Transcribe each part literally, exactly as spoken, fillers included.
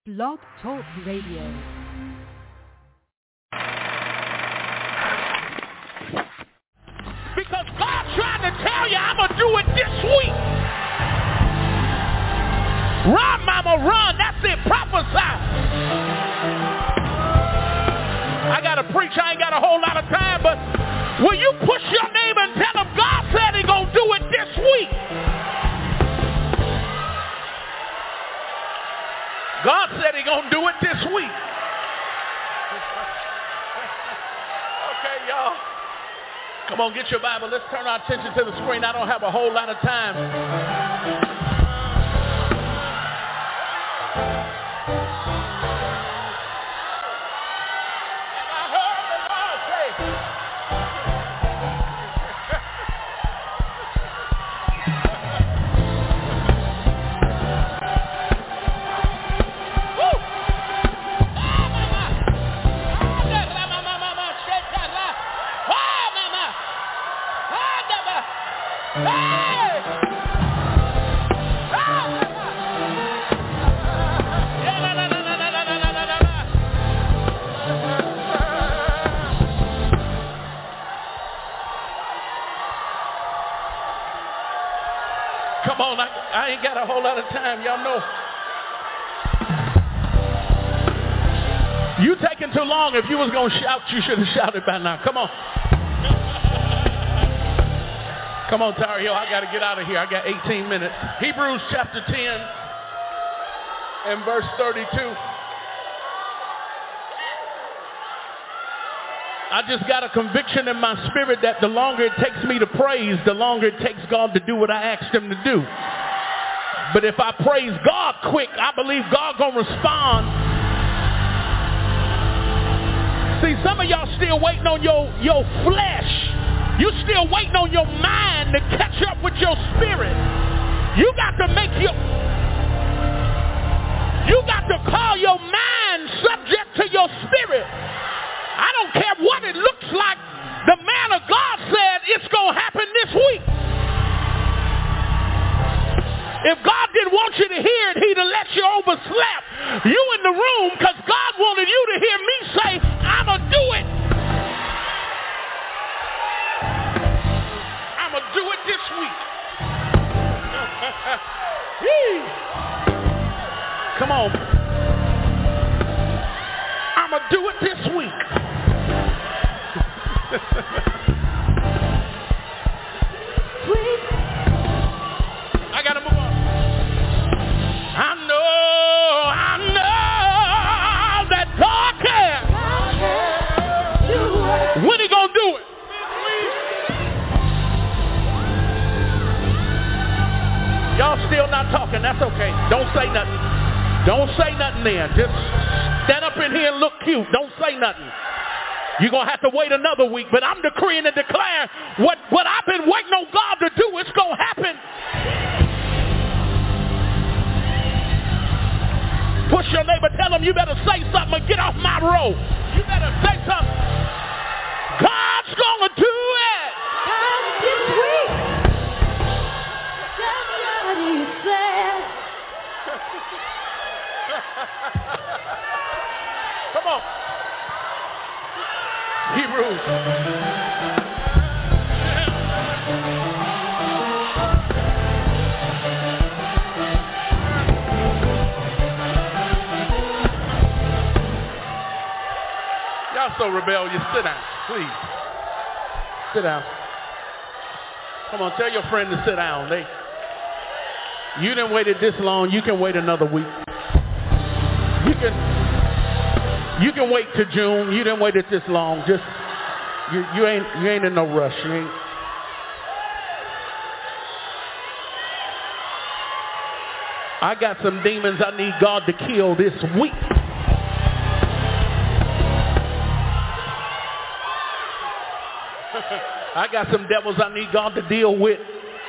Blog Talk Radio. Because God's trying to tell you, I'm going to do it this week. Run, mama, run. That's it. Prophesy. I got to preach. I ain't got a whole lot of time, but will you push your neighbor and tell him God said he's going to do it this week? God said he's going to do it this week. Okay, y'all. Come on, get your Bible. Let's turn our attention to the screen. I don't have a whole lot of time. Come on, I, I ain't got a whole lot of time. Y'all know. You taking too long. If you was going to shout, you should have shouted by now. Come on. Come on, Tar Heel. I got to get out of here. I got eighteen minutes. Hebrews chapter ten and verse thirty-two. I just got a conviction in my spirit that the longer it takes me to praise, the longer it takes God to do what I asked him to do. But if I praise God quick, I believe God gonna respond. See, some of y'all still waiting on your, your flesh. You still waiting on your mind to catch up with your spirit. You got to make your, you got to call your mind subject to your spirit. I don't care what it looks like. The man of God said it's going to happen this week. If God didn't want you to hear it, he'd have let you overslept. You in the room because God wanted you to hear me say, I'm going to do it. I'm going to do it this week. Come on. I'm going to do it this week. I gotta move on. I know, I know that God can. When he gonna do it? Y'all still not talking. That's okay. Don't say nothing. Don't say nothing then. Just stand up in here and look cute. Don't say nothing. You're going to have to wait another week, but I'm decreeing and declaring what, what I've been waiting on God to do, it's going to happen. Push your neighbor, tell him you better say something and get off my road. You better say something. God's going to do it. God's this week. That's what he said. Come on. Hebrews. Y'all so rebellious. Sit down, please. Sit down. Come on, tell your friend to sit down. They, you didn't wait it this long. You can wait another week. You can. You can wait till June. You didn't wait it this long. Just you, you ain't you ain't in no rush. You ain't. I got some demons I need God to kill this week. I got some devils I need God to deal with.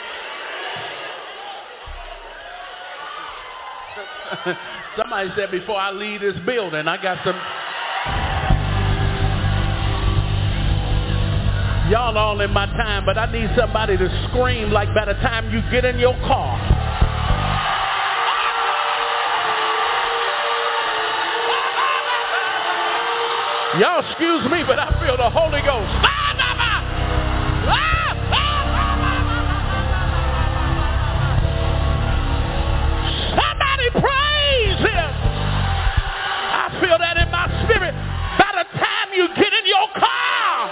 Somebody said before I leave this building, I got some. Y'all all in my time, but I need somebody to scream like by the time you get in your car. Y'all excuse me, but I feel the Holy Ghost. Somebody praise him. I feel that in my spirit. By the time you get in your car,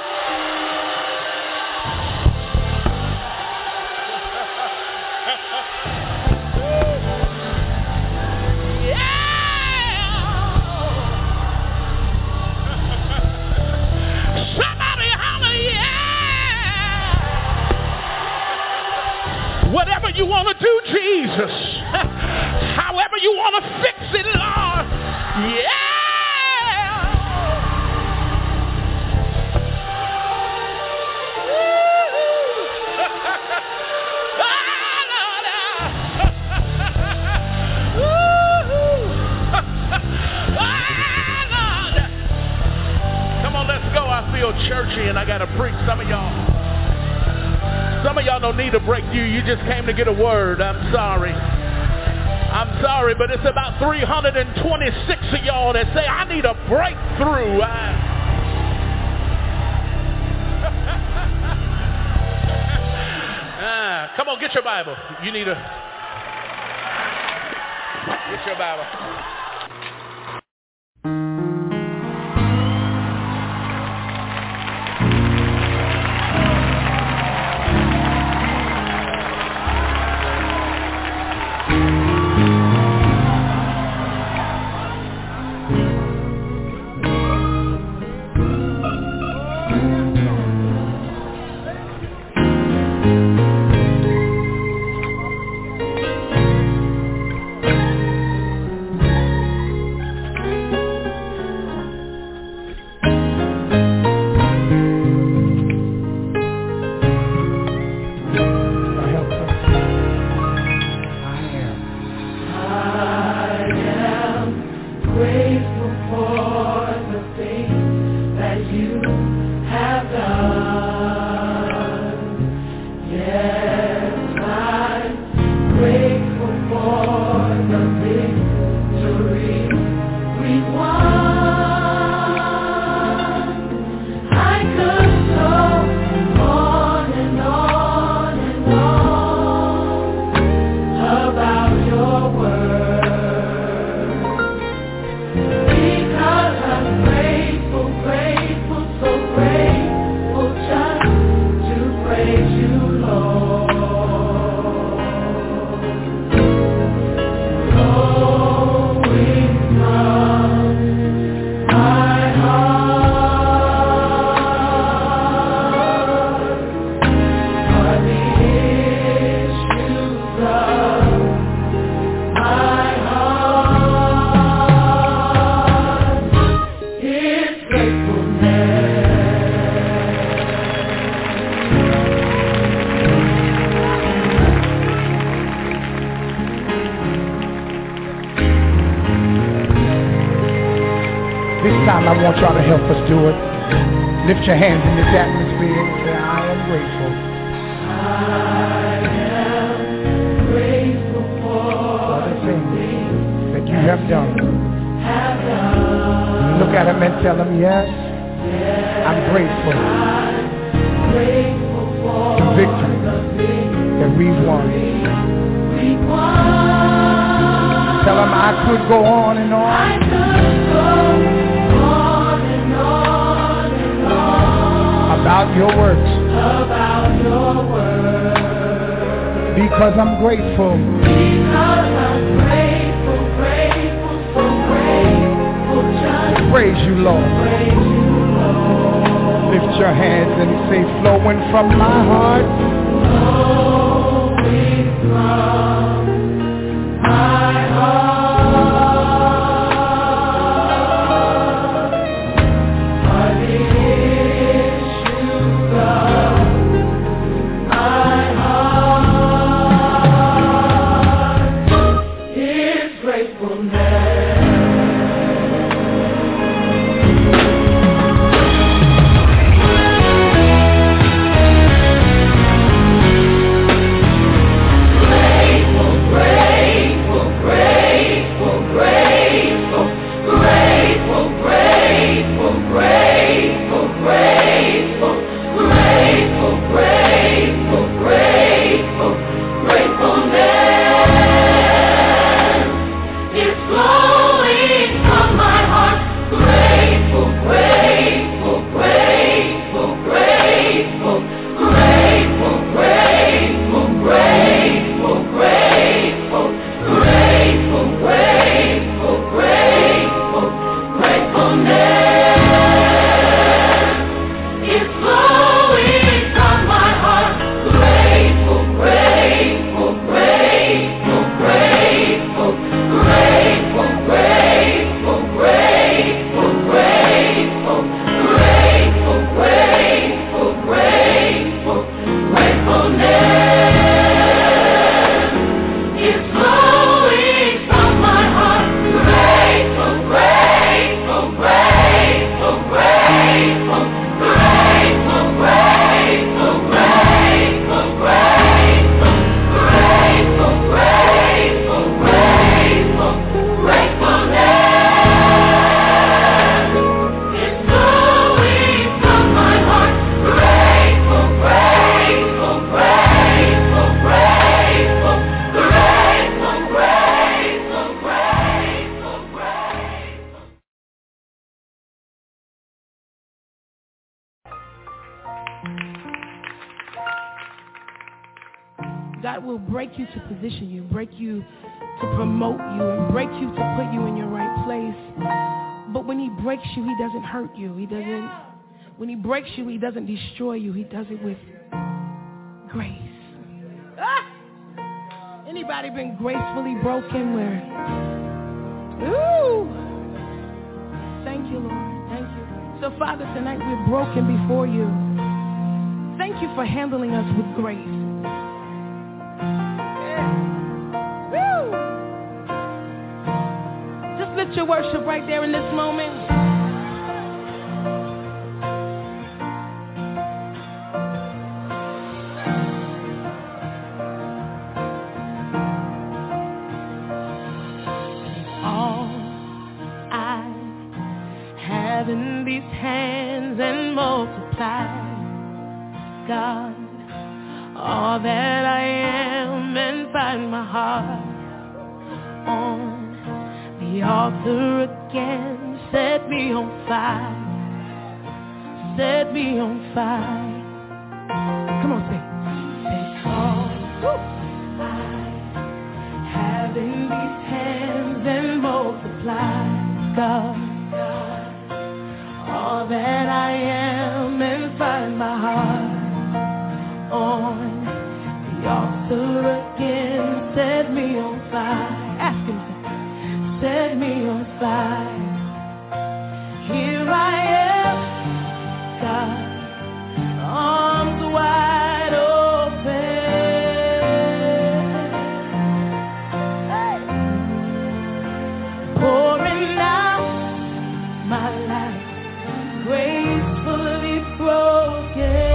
whatever you want to do, Jesus. However you want to fix it, Lord. Yeah. Come on, let's go. I feel churchy and I got to preach. Some of y'all. Some of y'all don't need a breakthrough. You just came to get a word. I'm sorry. I'm sorry, but it's about three hundred twenty-six of y'all that say, I need a breakthrough. I... ah, come on, get your Bible. You need a... Get your Bible. I want y'all to help us do it. Lift your hands in this atmosphere and say, I am grateful. I am grateful for the things that you have done. Have done. Look at him and tell him, yes, yes I'm grateful. I'm grateful for the victory that we've won. We won. Tell him I could go on and on. I could go about your works, about your works, because I'm grateful, because I'm grateful, grateful, so grateful, just to praise you, Lord. Praise you, Lord. Lift your hands and say, flowing from my heart, flowing from my heart. Grateful. God will break you to position you, break you to promote you, and break you to put you in your right place. But when he breaks you, he doesn't hurt you. He doesn't, when he breaks you, he doesn't destroy you. He does it with grace. Ah! Anybody been gracefully broken where? Ooh! Thank you, Lord. Thank you. So, Father, tonight we're broken before you. Thank you for handling us with grace. Yeah. Woo! Just lift your worship right there in this moment. In these hands and multiply, God, all that I am, and find my heart on the altar again. Set me on fire, set me on fire. Come on, sing. Take all I have in these hands and multiply, God, all that I am, and find my heart on the altar again. Set me on fire. Ask him to set me on fire. Here I am, God, arms wide open. Hey. Pouring out my life, gracefully broken.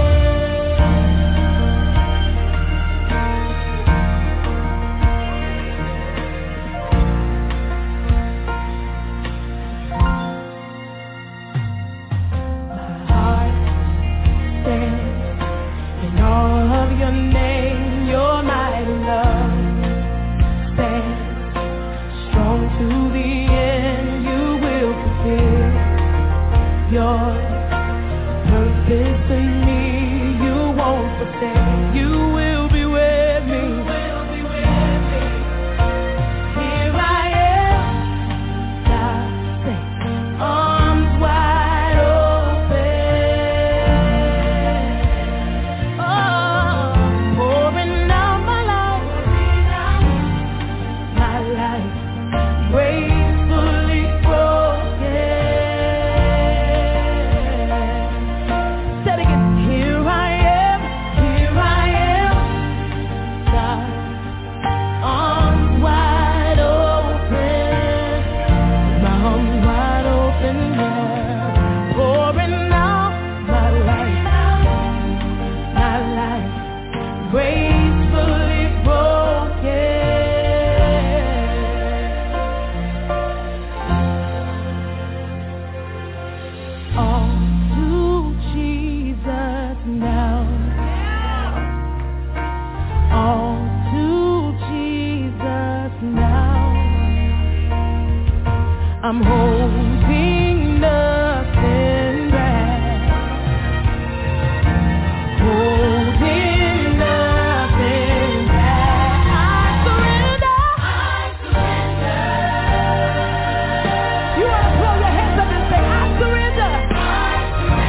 My heart stands in all of your name. Your mighty love stands strong to the end. You will fulfill your purpose in me. You won't forsake. You will be with me. You will be with me. Here I am, God, say, arms wide open. Oh, pouring out my life, my life, gracefully broken. I'm holding nothing back, holding nothing back. I surrender, I surrender. You want to throw your hands up and say, I surrender, I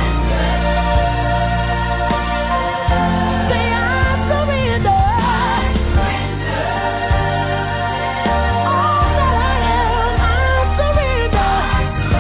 surrender. Say, I surrender, I surrender. All that I am, I surrender.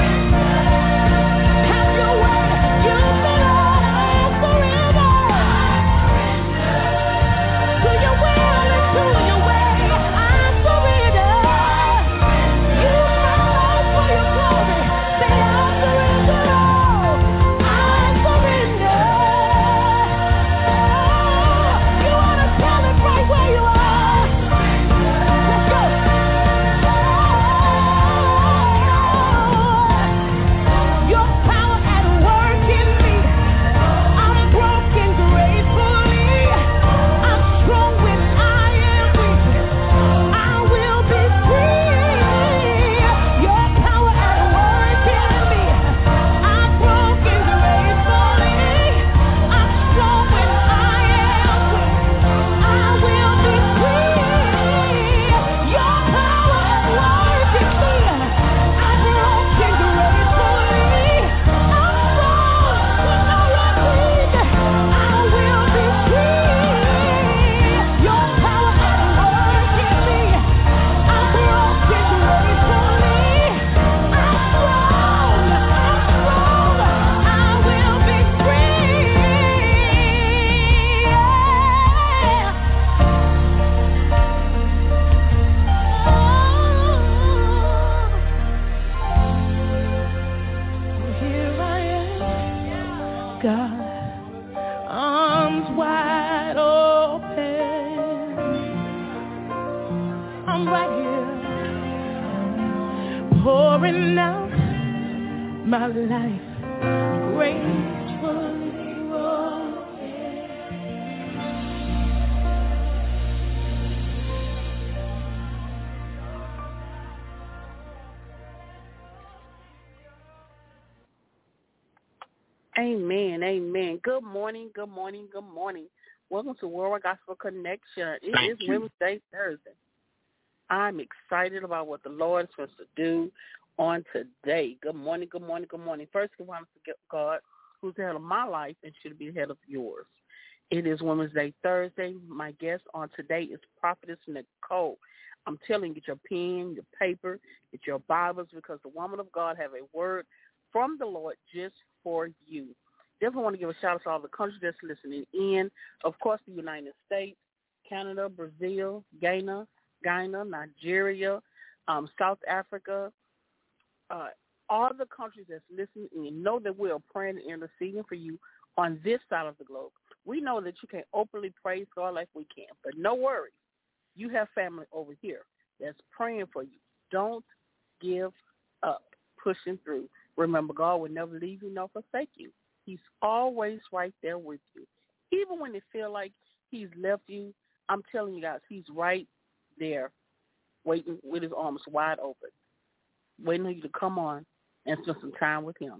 pouring out my life gracefully broken. Amen, amen. Good morning, good morning, good morning. Welcome to Worldwide Gospel Connection. It Thank is you. Women's Day Thursday. I'm excited about what the Lord is supposed to do on today. Good morning, good morning, good morning. First, I want to get God, who's the head of my life and should be the head of yours. It is Women's Day Thursday. My guest on today is Prophetess Nicole. I'm telling you, get your pen, your paper, get your Bibles, because the woman of God have a word from the Lord just for you. Definitely want to give a shout out to all the countries that's listening in. Of course, the United States, Canada, Brazil, Ghana, Ghana, Nigeria, um, South Africa, uh, all the countries that's listening in. Know that we are praying and interceding for you on this side of the globe. We know that you can't openly praise God like we can, but no worries. You have family over here that's praying for you. Don't give up, pushing through. Remember, God will never leave you nor forsake you. He's always right there with you. Even when you feel like he's left you, I'm telling you guys, he's right there waiting with his arms wide open, waiting for you to come on and spend some time with him.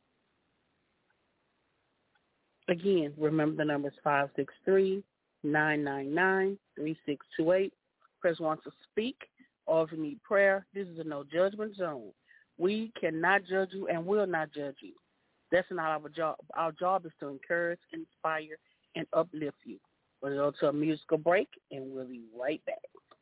Again, remember the number is five six three, nine nine nine, three six two eight. Press one to speak, or if you need prayer, this is a no judgment zone. We cannot judge you and will not judge you. That's not our job. Our job is to encourage, inspire, and uplift you. We'll go to a musical break, and we'll be right back.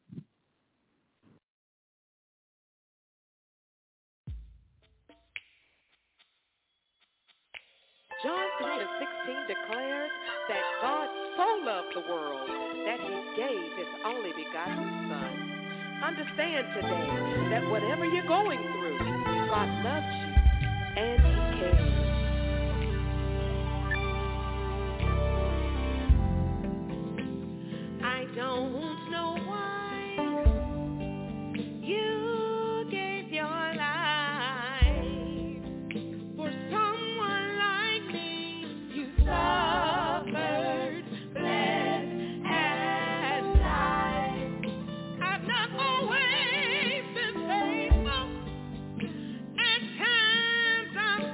John three and sixteen declares that God so loved the world that he gave his only begotten Son. Understand today that whatever you're going through, God loves you and he cares. I don't know why you gave your life for someone like me. You suffered, bled, and died. I've not always been faithful. At times I've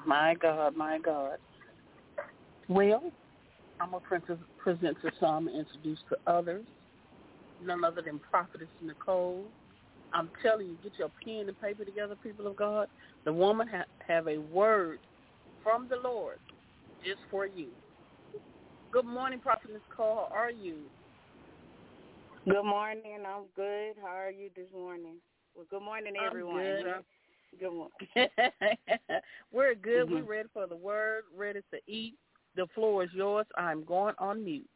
My God, my God. Well, I'm going to present to some and introduce to others. None other than Prophetess Nicole. I'm telling you, get your pen and paper together, people of God. The woman ha- have a word from the Lord just for you. Good morning, Prophetess Nicole. How are you? Good morning. I'm good. How are you this morning? Well, good morning, everyone. I'm good. Good morning. We're good. Mm-hmm. We're ready for the word, ready to eat. The floor is yours. I'm going on mute.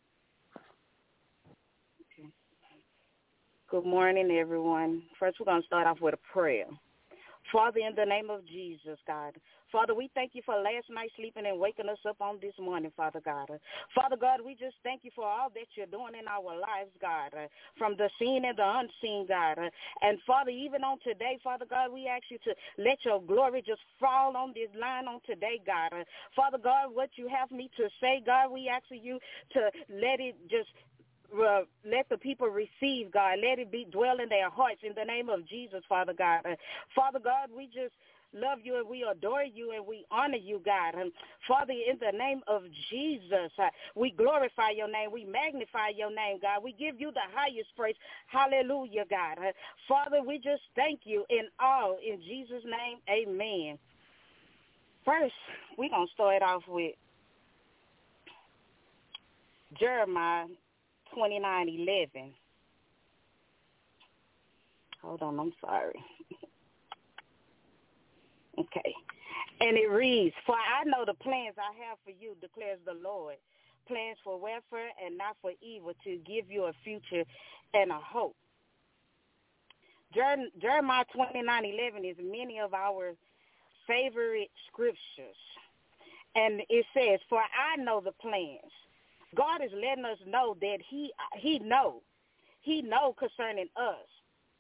Okay. Good morning, everyone. First, we're going to start off with a prayer. Father, in the name of Jesus, God. Father, we thank you for last night sleeping and waking us up on this morning, Father God. Father God, we just thank you for all that you're doing in our lives, God, from the seen and the unseen, God. And, Father, even on today, Father God, we ask you to let your glory just fall on this line on today, God. Father God, what you have me to say, God, we ask you to let it just Uh, let the people receive, God. Let it be dwell in their hearts in the name of Jesus, Father God. Uh, Father God, we just love you and we adore you and we honor you, God. And Father, in the name of Jesus, uh, we glorify your name. We magnify your name, God. We give you the highest praise. Hallelujah, God. Uh, Father, we just thank you in all. In Jesus' name, amen. First, we're going to start off with Jeremiah twenty-nine eleven. Hold on, I'm sorry. Okay. And it reads, "For I know the plans I have for you, declares the Lord, plans for welfare and not for evil, to give you a future and a hope." Jer- Jeremiah twenty-nine eleven is many of our favorite scriptures. And it says, "For I know the plans." God is letting us know that he he know. He know concerning us.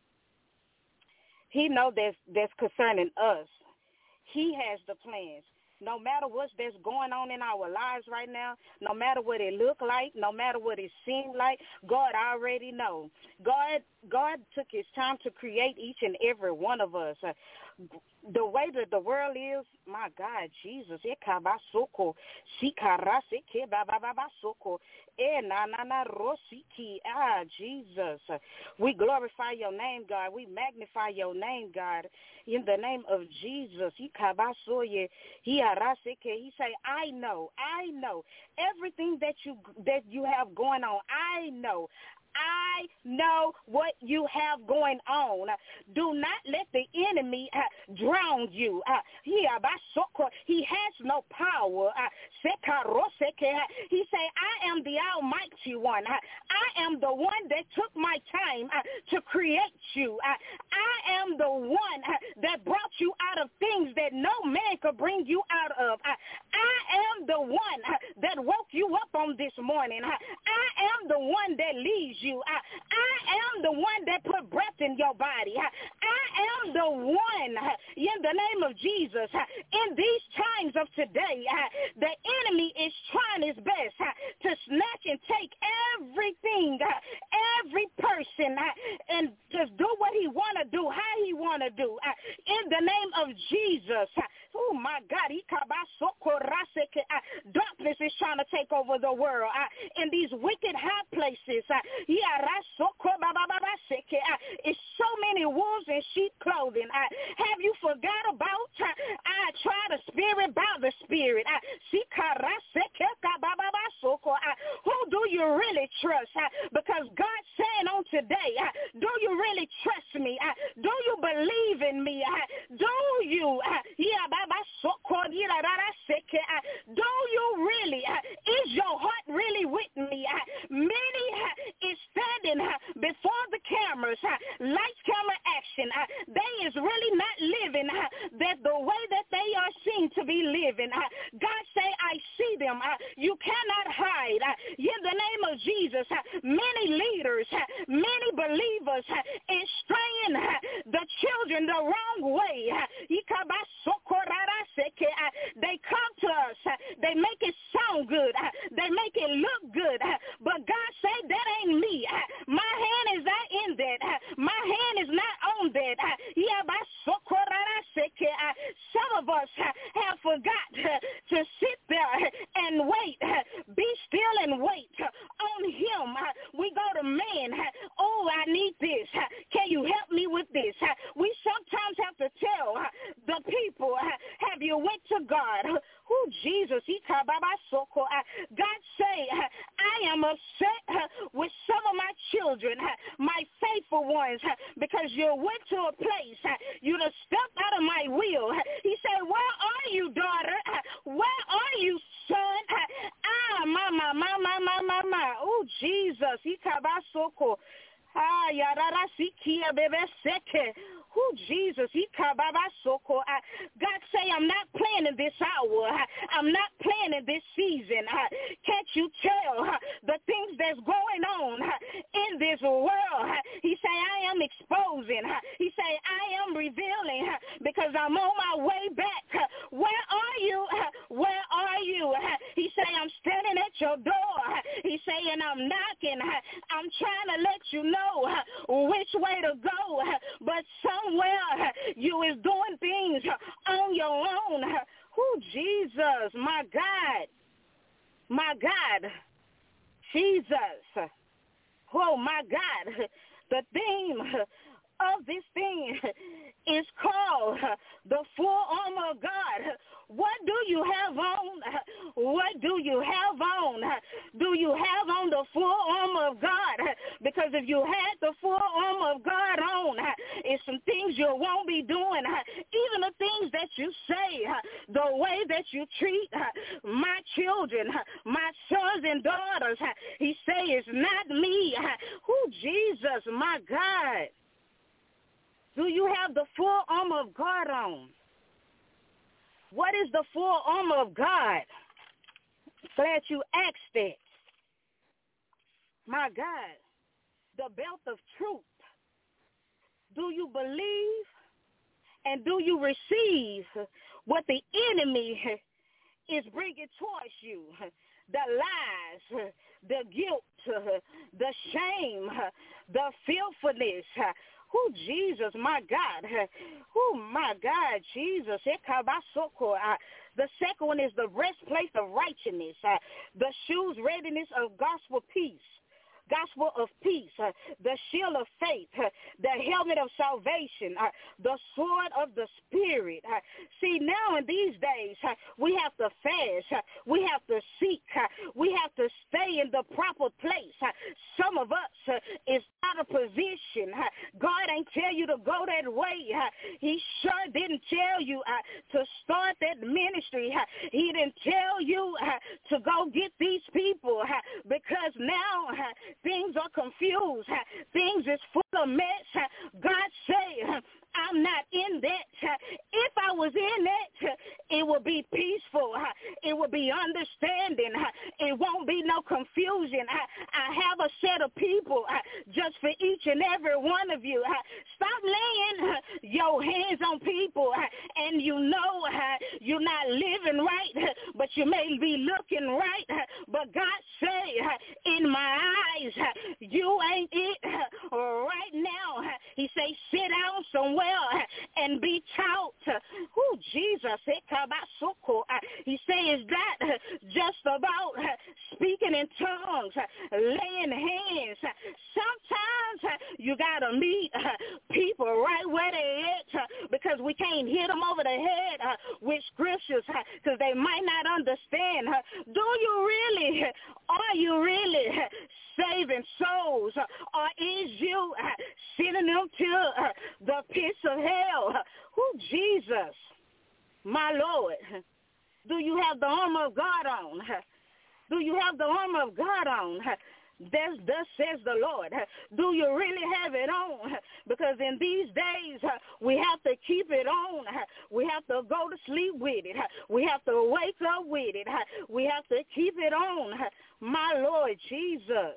He know that's, that's concerning us. He has the plans. No matter what's that's going on in our lives right now, no matter what it look like, no matter what it seems like, God already know. God God took his time to create each and every one of us. Uh, the way that the world is, my God, Jesus, ah, Jesus, we glorify your name, God. We magnify your name, God. In the name of Jesus, he say, I know, I know everything that you that you have going on. I know. I know what you have going on. Do not let the enemy uh, drown you. Uh, he has no power. Uh, he say, I am the almighty one. Uh, I am the one that took my time uh, to create you. Uh, I am the one uh, that brought you out of things that no man could bring you out of. Uh, I am the one uh, that woke you up on this morning. Uh, I am the one that leads you. I, I am the one that put breath in your body. I, I am the one, in the name of Jesus, in these times of today, the enemy is trying his best to snatch and take everything, every person, and just do what he want to do, how he want to do, in the name of Jesus. Oh, my God. Darkness is trying to take over the world in these wicked high places. It's so many wolves in sheep clothing. Have you forgot about I try the spirit by the spirit? Who do you really trust? Because God's saying on today, do you really trust me? Do you believe in me? Do you? Do you really? Is your heart really with me? Many is standing before the cameras, lights, camera, action. They is really not living that the way that they are seen to be living. God say, I see them. You cannot hide. In the name of Jesus, many leaders, many believers is straying the children the wrong way. They come to us. They make it sound good. They make it look good. But God say, that ain't me. My hand is not in that. My hand is not on that. Some of us have forgot to sit there and wait. Be still and wait on him. We go to man. Oh, I need this. Can you help me with this? We sometimes have to tell the people, have you went to God? Who Jesus? God say, I am upset with some of my children, my faithful ones, because you went to a place, you done stepped out of my will. He said, where are you, daughter? Where are you, son? Ah, my, my, my, my, my, my, my. Oh, Jesus. Ah, yarara sikia bebe seke. Who Jesus? God say, I'm not playing in this hour. I'm not playing in this season. Can't you tell the things that's going on in this world? He say, I am exposing. He say, I am revealing because I'm on my way back. Where are you? Where are you? He say, I'm standing at your door. He say, and I'm knocking. I'm trying to let you know which way to go. But somewhere you is doing things on your own. Who Jesus, my God, my God, Jesus. Oh, my God. The theme of this thing is called the full armor of God. What do you have on? What do you have on? Do you have on the full armor of God? Because if you had the full armor of God on, it's some things you won't be doing. Even the things that you say, the way that you treat my children, my sons and daughters, he say it's not me. Who Jesus, my God. Do you have the full armor of God on? What is the full armor of God? Glad you asked that. My God, the belt of truth. Do you believe and do you receive what the enemy is bringing towards you? The lies, the guilt, the shame, the filthiness. Oh, Jesus, my God. Oh, my God, Jesus. The second one is the breastplate of righteousness, the shoes readiness of gospel peace. Gospel of peace, uh, the shield of faith, uh, the helmet of salvation, uh, the sword of the Spirit. Uh, see, now in these days, uh, we have to fast. Uh, we have to seek. Uh, we have to stay in the proper place. Uh, some of us uh, is out of position. Uh, God ain't tell you to go that way. Uh, he sure didn't tell you uh, to start that ministry. Uh, he didn't tell you uh, to go get these people uh, because now uh, things are confused. Things is full of mess. God say, I'm not in that. If I was in that, it would be peaceful. It would be understanding. It won't be no confusion. I have a set of people just for each and every one of you. Stop laying your hands on people and you know you're not living right, but you may be looking right. But God say, in my eyes, you ain't it right now. He say, sit down somewhere and be taught. Oh, Jesus. He says that just about speaking in tongues, laying hands. Sometimes you got to meet people right where they at because we can't hit them over the head with scriptures because they might not understand. Do you really, are you really saving souls, or is you sending them to the pits of hell? Who Jesus, my Lord? Do you have the armor of God on? Do you have the armor of God on? Thus, thus says the Lord. Do you really have it on? Because in these days, we have to keep it on. We have to go to sleep with it. We have to wake up with it. We have to keep it on. My Lord Jesus.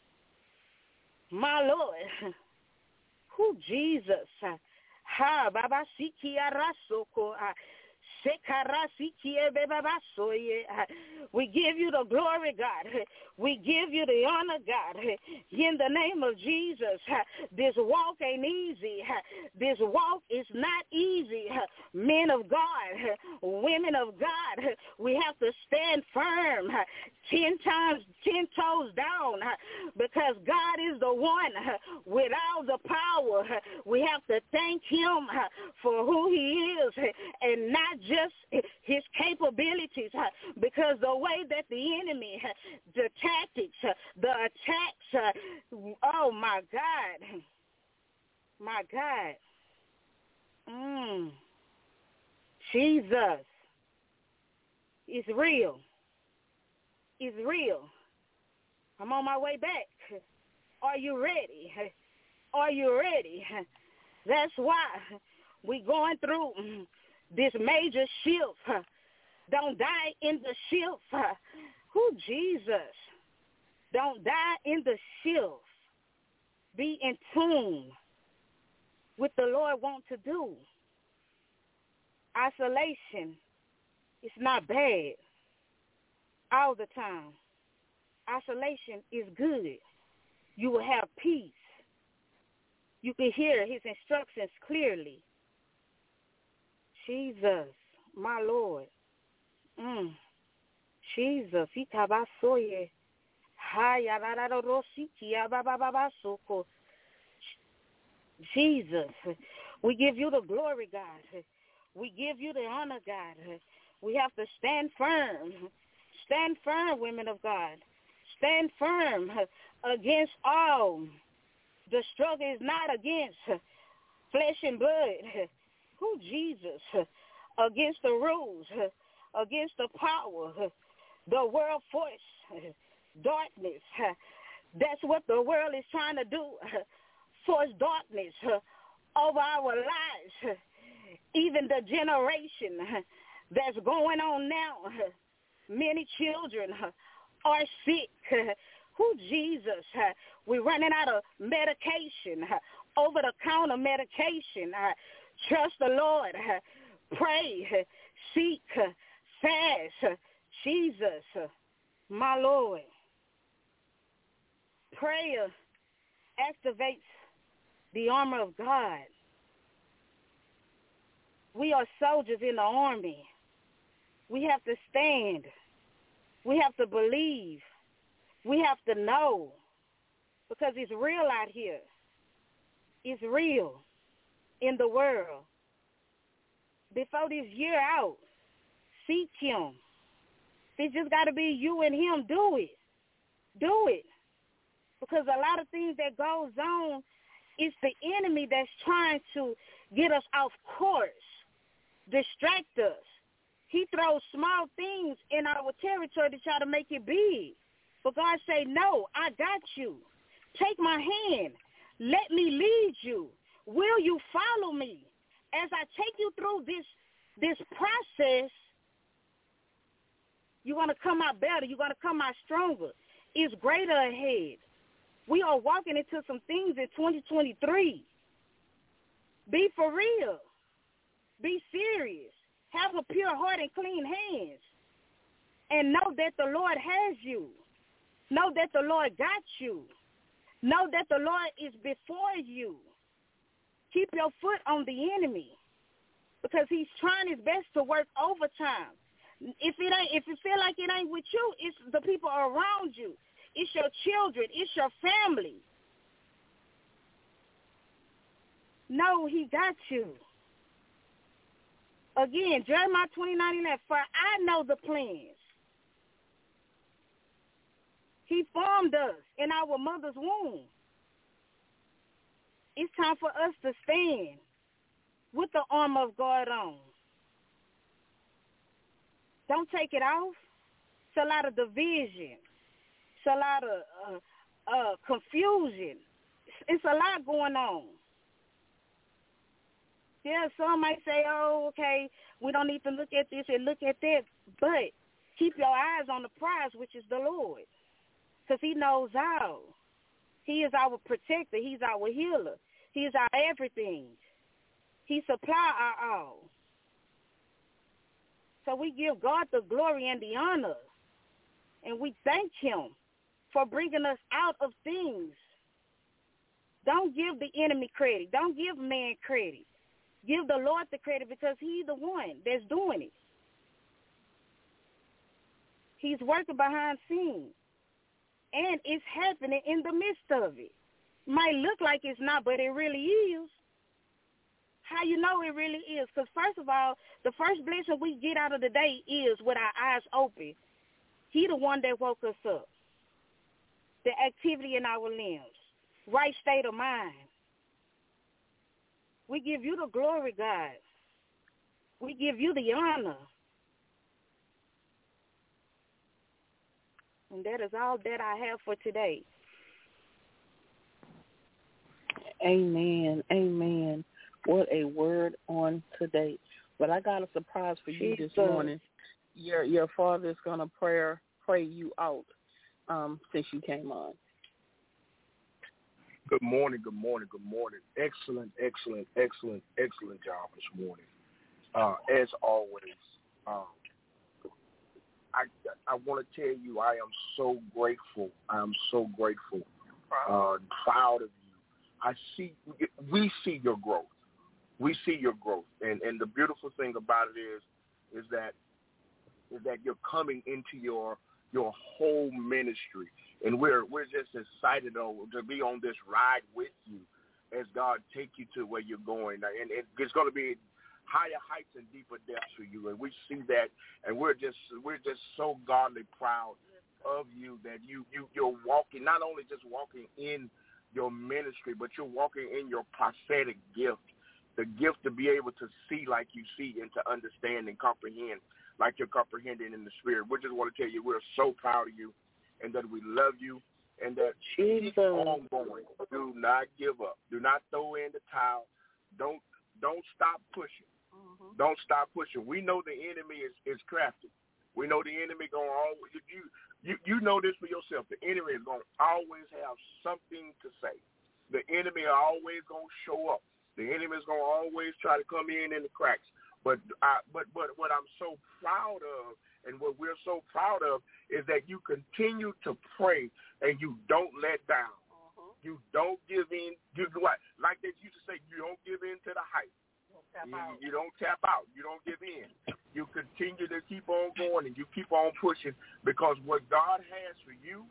My Lord. Who Jesus? Ha, Baba Sikia Rasoko. We give you the glory, God. We give you the honor, God. In the name of Jesus, this walk ain't easy. This walk is not easy. Men of God, women of God, we have to stand firm, ten times, ten toes down, because God is the one with all the power. We have to thank him for who he is and not just his capabilities, because the way that the enemy, the tactics, the attacks, oh my God, my God, mm. Jesus, it's real, it's real. I'm on my way back. Are you ready? Are you ready? That's why we going through this major shift. Don't die in the shift. Who, Jesus? Don't die in the shift. Be in tune with the Lord wants to do. Isolation is not bad all the time. Isolation is good. You will have peace. You can hear his instructions clearly. Jesus, my Lord. Mm. Jesus. Jesus. We give you the glory, God. We give you the honor, God. We have to stand firm. Stand firm, women of God. Stand firm against all. The struggle is not against flesh and blood. Who, Jesus? Against the rules, against the power, the world force, darkness. That's what the world is trying to do. Force darkness over our lives. Even the generation that's going on now. Many children are sick. Who, Jesus? We're running out of medication, over-the-counter medication. Trust the Lord. Pray, seek, fast. Jesus, my Lord. Prayer activates the armor of God. We are soldiers in the army. We have to stand. We have to believe. We have to know, because it's real out here. It's real in the world. Before this year out, seek him. It's just got to be you and him. Do it. Do it. Because a lot of things that goes on, it's the enemy that's trying to get us off course, distract us. He throws small things in our territory to try to make it big. But God say, no, I got you. Take my hand. Let me lead you. Will you follow me? As I take you through this this process, you're going to come out better. You're going to come out stronger. It's greater ahead. We are walking into some things in twenty twenty-three. Be for real. Be serious. Have a pure heart and clean hands. And know that the Lord has you. Know that the Lord got you. Know that the Lord is before you. Keep your foot on the enemy, because he's trying his best to work overtime. If it ain't, if you feel like it ain't with you, it's the people around you. It's your children. It's your family. No, he got you. Again, Jeremiah twenty-nine eleven, for I know the plans. He formed us in our mother's womb. It's time for us to stand with the armor of God on. Don't take it off. It's a lot of division. It's a lot of uh, uh, confusion. It's, it's a lot going on. Yeah, some might say, oh, okay, we don't need to look at this and look at that. But keep your eyes on the prize, which is the Lord, because he knows all. He is our protector. He's our healer. He is our everything. He supply our all. So we give God the glory and the honor and we thank him for bringing us out of things. Don't give the enemy credit. Don't give man credit. Give the Lord the credit because he's the one that's doing it. He's working behind scenes, and it's happening in the midst of it. Might look like it's not, but it really is. How you know it really is? Because first of all, the first blessing we get out of the day is with our eyes open. He the one that woke us up. The activity in our limbs, right state of mind. We give you the glory, God. We give you the honor. And that is all that I have for today. Amen. Amen. What a word on today. But I got a surprise for you Jesus. this morning. Your your father is going to pray, pray you out um, since you came on. Good morning, good morning, good morning. Excellent, excellent, excellent, excellent job this morning. Uh, as always, um, I I want to tell you I am so grateful. I am so grateful, uh, proud of you. I see, we see your growth. We see your growth, and and the beautiful thing about it is, is that is that you're coming into your your whole ministry, and we're we're just excited to, to be on this ride with you as God take you to where you're going, and it, it's going to be higher heights and deeper depths for you, and we see that, and we're just we're just so godly proud of you that you you you're walking, not only just walking in your ministry, but you're walking in your prophetic gift, the gift to be able to see like you see and to understand and comprehend like you're comprehending in the spirit. We just want to tell you we're so proud of you and that we love you and that Jesus. Keep on going. Do not give up. Do not throw in the towel. Don't don't stop pushing. Mm-hmm. Don't stop pushing. We know the enemy is, is crafty. We know the enemy going to always, you, you, you know this for yourself. The enemy is going to always have something to say. The enemy are always going to show up. The enemy is going to always try to come in in the cracks. But I, but but what I'm so proud of and what we're so proud of is that you continue to pray and you don't let down. Uh-huh. You don't give in. You what? Like they used to say, you don't give in to the hype. You, you don't tap out. You don't give in. You continue to keep on going and you keep on pushing because what God has for you,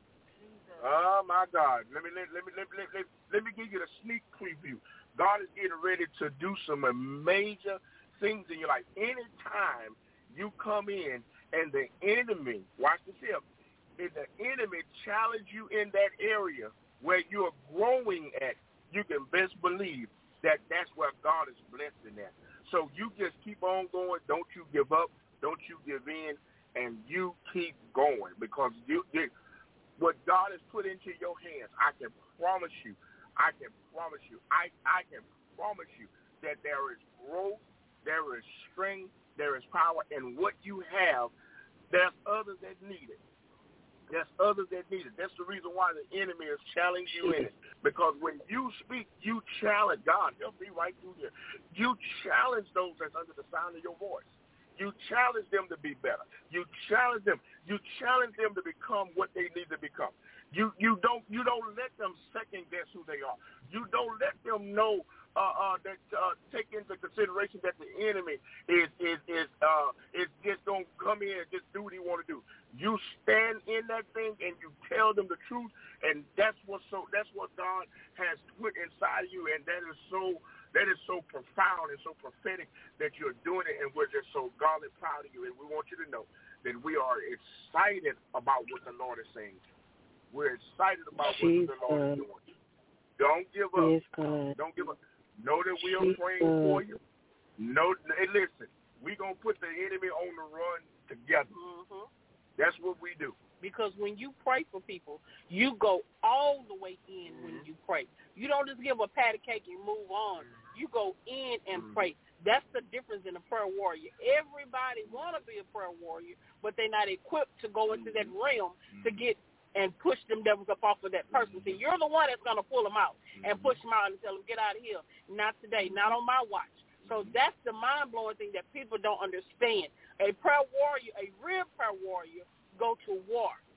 oh my God, let me let, let me let, let, let, let me give you the sneak preview. God is getting ready to do some major things in your life. Anytime you come in and the enemy, watch this here, if the enemy challenge you in that area where you're growing at, you can best believe that that's where God is blessing at. So you just keep on going. Don't you give up. Don't you give in. And you keep going because you, you what God has put into your hands, I can promise you, I can promise you, I, I can promise you that there is growth, there is strength, there is power. And what you have, there's others that need it. There's others that need it. That's the reason why the enemy is challenging you in it. Because when you speak, you challenge God. They'll be right through there. You challenge those that's under the sound of your voice. You challenge them to be better. You challenge them. You challenge them to become what they need to become. You you don't you don't let them second guess who they are. You don't let them know uh, uh, that uh, take into consideration that the enemy is is is uh, is just gonna come in and just do what he want to do. You stand in that thing and you tell them the truth, and that's what so that's what God has put inside of you, and that is so that is so profound and so prophetic that you're doing it, and we're just so godly proud of you, and we want you to know that we are excited about what the Lord is saying. We're excited about Jesus. what the Lord is doing. Don't give up. Yes, God. Don't give up. Know that we are Jesus. praying for you. Know, hey, listen, we're going to put the enemy on the run together. Mm-hmm. That's what we do. Because when you pray for people, you go all the way in mm-hmm. when you pray. You don't just give a pat of cake and move on. You go in and mm-hmm. pray. That's the difference in a prayer warrior. Everybody want to be a prayer warrior, but they're not equipped to go into that realm mm-hmm. to get and push them devils up off of that person. See, you're the one that's going to pull them out and push them out and tell them, get out of here. Not today, not on my watch. So that's the mind-blowing thing that people don't understand. A prayer warrior, a real prayer warrior, go to war.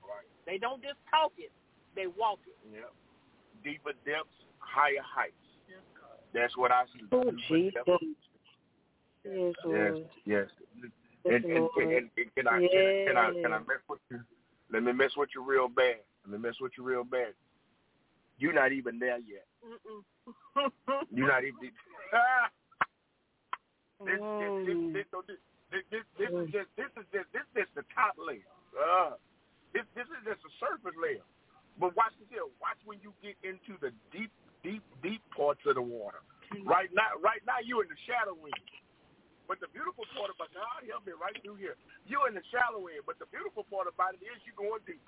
Right. They don't just talk it; they walk it. Yeah. Deeper depths, higher heights. Yes, God. That's what I see. Oh, Jesus. Yes, Yes, Lord. yes. Yes, And, and, and, and, and can, I, yes. can, I, can I can I mess with you? Let me mess with you real bad. Let me mess with you real bad. You're not even there yet. Mm-mm. You're not even. this, this, this, this, this, this, this is just this is just this is just the top layer. Uh, this this is just the surface layer. But watch this here. Watch when you get into the deep, deep, deep parts of the water. Mm-hmm. Right now, right now you're in the shallow end. But the beautiful part about God help me right through here. You're in the shallow end, but the beautiful part about it is you're going deeper.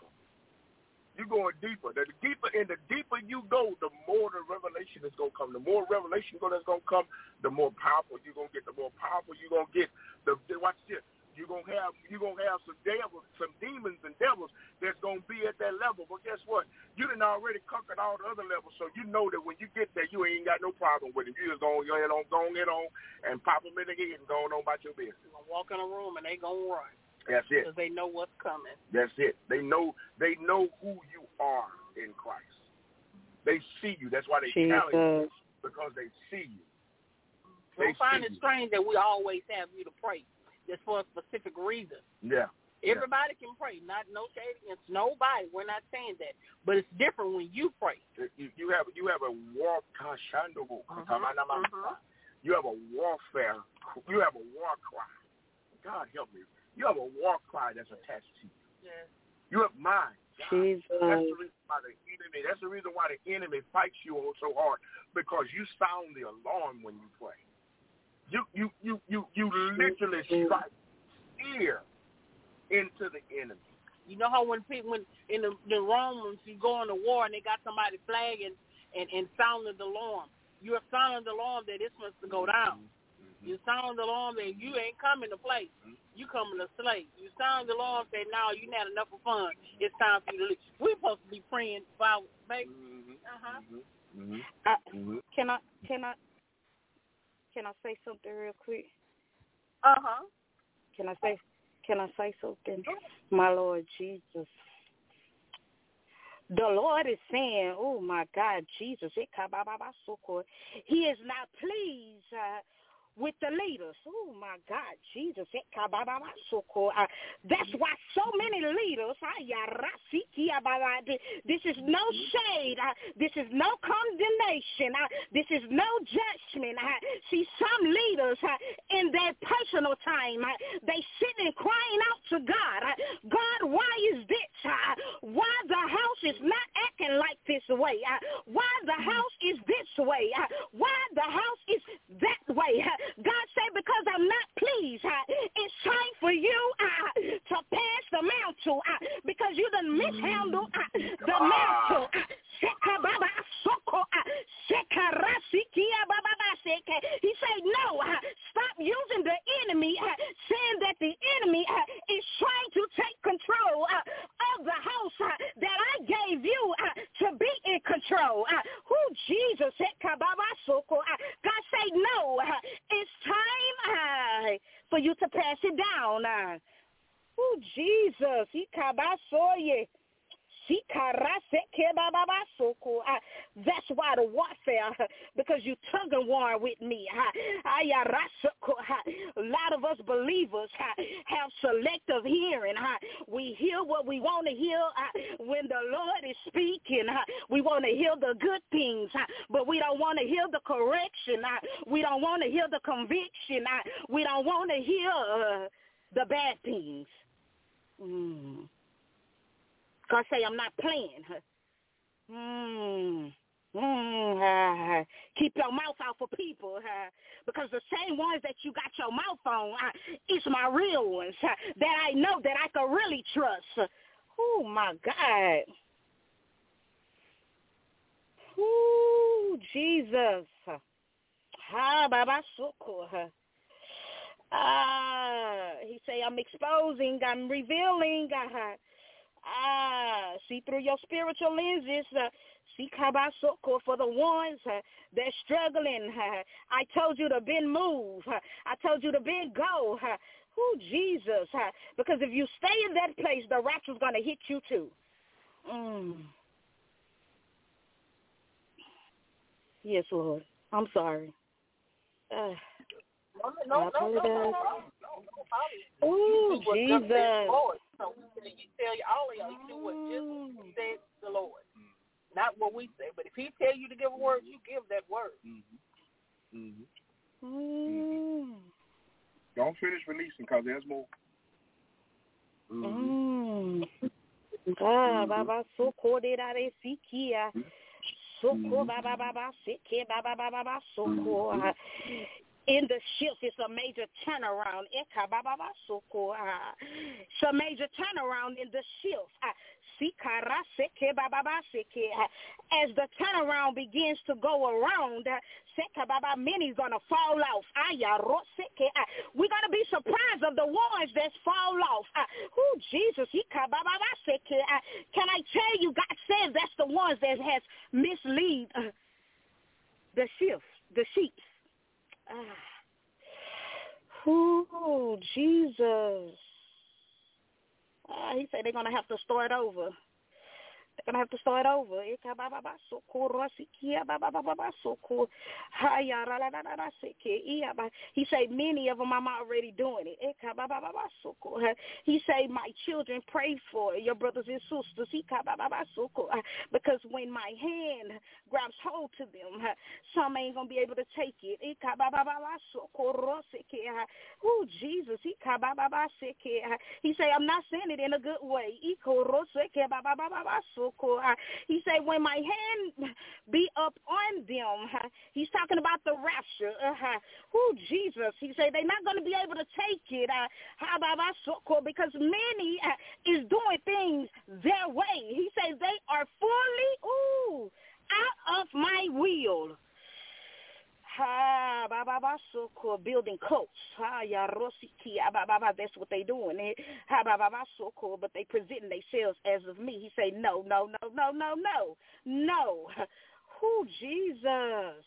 You're going deeper. The deeper and the deeper you go, the more the revelation is gonna come. The more revelation that's gonna come, the more powerful you're gonna get. The more powerful you're gonna get. The, the watch this. You're gonna have you're gonna have some devils, some demons and devils that's gonna be at that level. But guess what? You done already conquered all the other levels, so you know that when you get there, you ain't got no problem with it. You just gonna go ahead on, go ahead on, and pop them in the head and go on about your business. You're gonna walk in a room and they gonna run. That's it. Because they know what's coming. That's it. They know they know who you are in Christ. They see you. That's why they tell you, because they see you. They don't find it strange that we always have you to pray. Just for a specific reason. Yeah. Everybody yeah. can pray. Not no shade against nobody. We're not saying that. But it's different when you pray. You, you have you have a war uh-huh. uh-huh. You have a warfare. You have a war cry. God help me. You have a war cry that's attached to you. Yeah. You have mine. Jesus. That's the reason why the enemy. That's the reason why the enemy fights you so hard, because you sound the alarm when you pray. You you you you you literally strike fear into the enemy. You know how when people when in the, the Romans you go on the war and they got somebody flagging and and sounding the alarm. You're sounding the alarm that this must go down. Mm-hmm. You sound the alarm that you ain't coming to play. Mm-hmm. You coming to slay. You sound the alarm that now you had enough of fun. It's time for you to leave. We're supposed to be praying about baby. Mm-hmm. Uh huh. Mm-hmm. Uh, mm-hmm. Can I can I can I say something real quick? Uh huh. Can I say Can I say something? My Lord Jesus. The Lord is saying, oh, my God, Jesus, he is not pleased uh, with the leaders. Oh, my God, Jesus. Uh, that's why so many leaders, this is no shade. Uh, this is no condemnation. Uh, this is no judgment. Uh, see, some leaders uh, in their personal time, uh, they sitting and crying out to God. Uh, God, why is this? Uh, why the house is not acting like this way? Uh, why the house is this way? Uh, why the house is that way? Uh, God said, because I'm not pleased. Uh, it's time for you uh, to pass the mantle uh, because you done mishandled uh, the mantle. Uh, he said, no, uh, stop using the enemy, uh, saying that the enemy uh, is trying to take control uh, of the house uh, that I gave you uh, to be in control. Uh, who Jesus said, uh, God said, no, uh, it's time uh, for you to pass it down. Uh, who Jesus, he kabasoye. That's why the warfare, because you tug and war with me. A lot of us believers have selective hearing. We hear what we want to hear when the Lord is speaking. We want to hear the good things, but we don't want to hear the correction. We don't want to hear the conviction. We don't want to hear the bad things. Mm. God say, I'm not playing. Mm. Mm. Uh, keep your mouth out for people uh, because the same ones that you got your mouth on uh, is my real ones uh, that I know that I can really trust. Oh, my God. Oh, Jesus. Ha, Baba Soko. Ah, he say, I'm exposing, I'm revealing. Uh, Ah, see through your spiritual lenses. Uh, see kabasoko for the ones uh, that's struggling. Uh, I told you to bend move. Uh, I told you to bend go. Uh, oh, Jesus. Uh, because if you stay in that place, the rapture's going to hit you too. Mm. Yes, Lord. I'm sorry. Uh, No, no, no, no, no, no, no. Ooh, Jesus. Lord. So you tell you all of y'all, you do what just said the Lord. Not what we say, but if he tell you to give a word, you give that word. Mm-hmm. Mm-hmm. Mm. Don't finish releasing because there's more. Mm. Ah, Baba, so cool did I see Kia. So cool, Baba, Baba, sick, Baba, Baba, Baba, so cool. In the shift, it's a major turnaround. It's a major turnaround in the shift. As the turnaround begins to go around, many's going to fall off. We're going to be surprised of the ones that fall off. Oh, Jesus. Can I tell you, God says that's the ones that has mislead the shift, the sheep. Ah. Oh, Jesus. Ah, he said they're going to have to start over. They're going to have to start over. He said many of them I'm already doing it. He said my children pray for your brothers and sisters. Because when my hand grabs hold to them, some ain't going to be able to take it. Oh, Jesus. He said I'm not saying it in a good way. He said, when my hand be up on them, he's talking about the rapture. Oh, Jesus. He said they're not going to be able to take it because many is doing things their way. He said they are fully, ooh, out of my will. Ha, ba, ba, ba, so cool, building cults. Ha, ya, rosiki, ba, ba, ba, that's what they doing. Ha, ba, ba, ba, so cool, but they presenting themselves as of me. He say, no, no, no, no, no, no, no. Who, Jesus?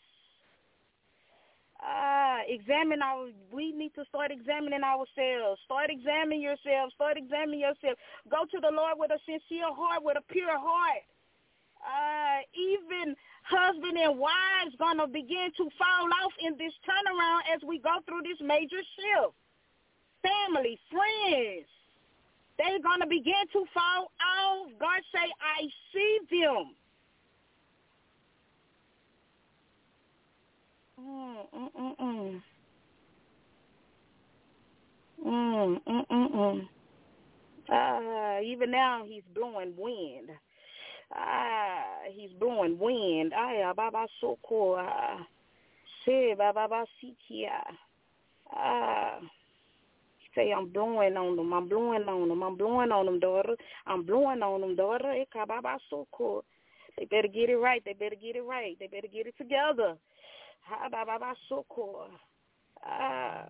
Ah, examine our, we need to start examining ourselves. Start examining yourself. Start examining yourself. Go to the Lord with a sincere heart, with a pure heart. Uh, even husband and wives gonna begin to fall off in this turnaround as we go through this major shift. Family, friends, they're gonna begin to fall off. God say, I see them. Mm, mm, mm, mm. Mm, mm, mm, mm. Uh, even now he's blowing wind. Ah, he's blowing wind. Ah, Baba Soko. Ah, say Baba Sikia. Ah, say I'm blowing on them. I'm blowing on them. I'm blowing on them, daughter. I'm blowing on them, daughter. Eka Baba Soko. They better get it right. They better get it right. They better get it together. Ah, Baba Soko. Ah,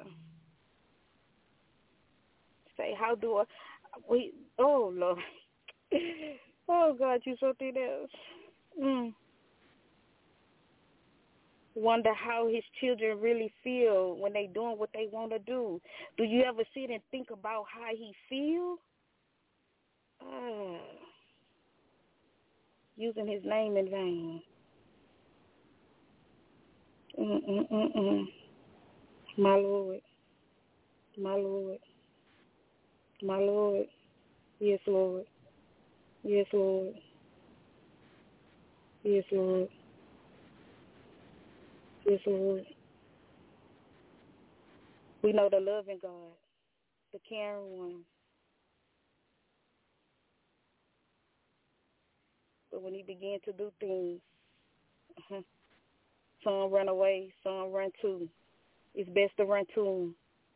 say how do I? Wait. Oh Lord. Oh, God, you're something else. Mm. Wonder how his children really feel when they doing what they want to do. Do you ever sit and think about how he feel? Uh, using his name in vain. Mm-mm-mm-mm. My Lord. My Lord. My Lord. Yes, Lord. Yes, Lord. Yes, Lord. Yes, Lord. We know the loving God, the caring one. But when he began to do things, uh-huh, some run away, some run to. It's best to run to him.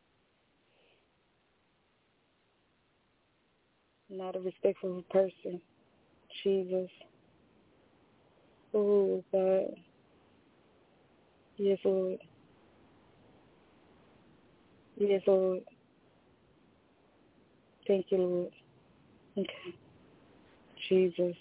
Not a respectful person. Jesus. Oh, God. Yes, Lord. Yes, Lord. Thank you, Lord. Okay. Jesus.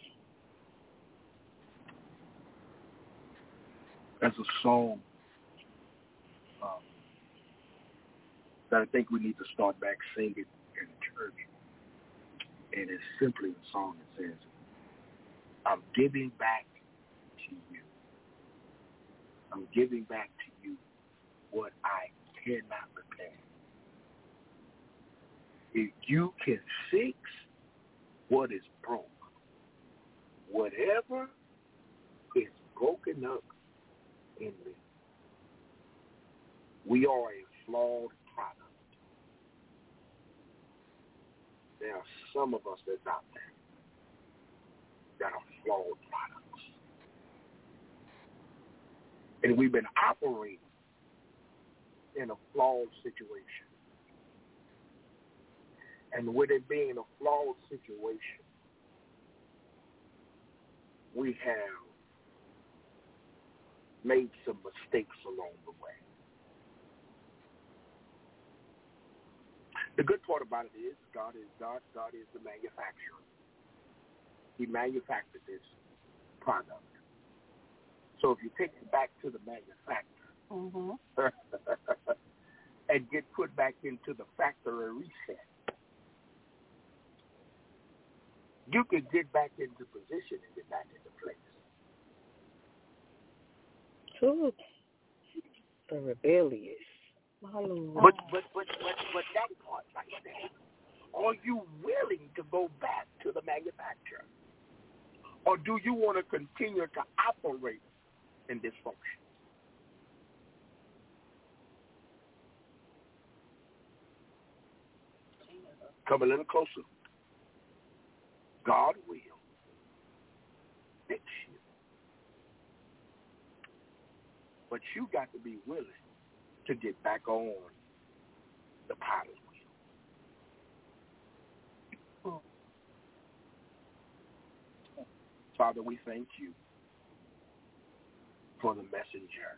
That's a song um, that I think we need to start back singing in church. And it's simply a song that says, I'm giving back to you. I'm giving back to you what I cannot repair. If you can fix what is broke, whatever is broken up in me, we are a flawed product. There are some of us that's out there that are flawed products. And we've been operating in a flawed situation. And with it being a flawed situation, we have made some mistakes along the way. The good part about it is God is God. God is the manufacturer. He manufactured this product. So if you take it back to the manufacturer Mm-hmm. and get put back into the factory reset, you can get back into position and get back into place. True. The rebellious. My Lord. But, but, but, but, but that part right there, are you willing to go back to the manufacturer? Or do you want to continue to operate in dysfunction? Come a little closer. God will fix you. But you got to be willing to get back on the pilot wheel. Father, we thank you for the messenger.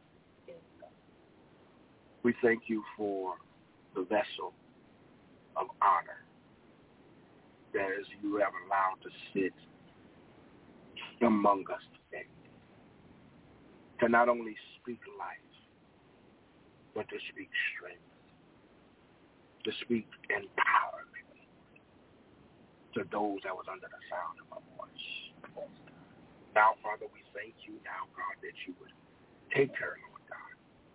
We thank you for the vessel of honor that as you have allowed to sit among us today, to not only speak life, but to speak strength, to speak empowerment to those that was under the sound of my voice. Now, Father, we thank you now, God, that you would take her, Lord God.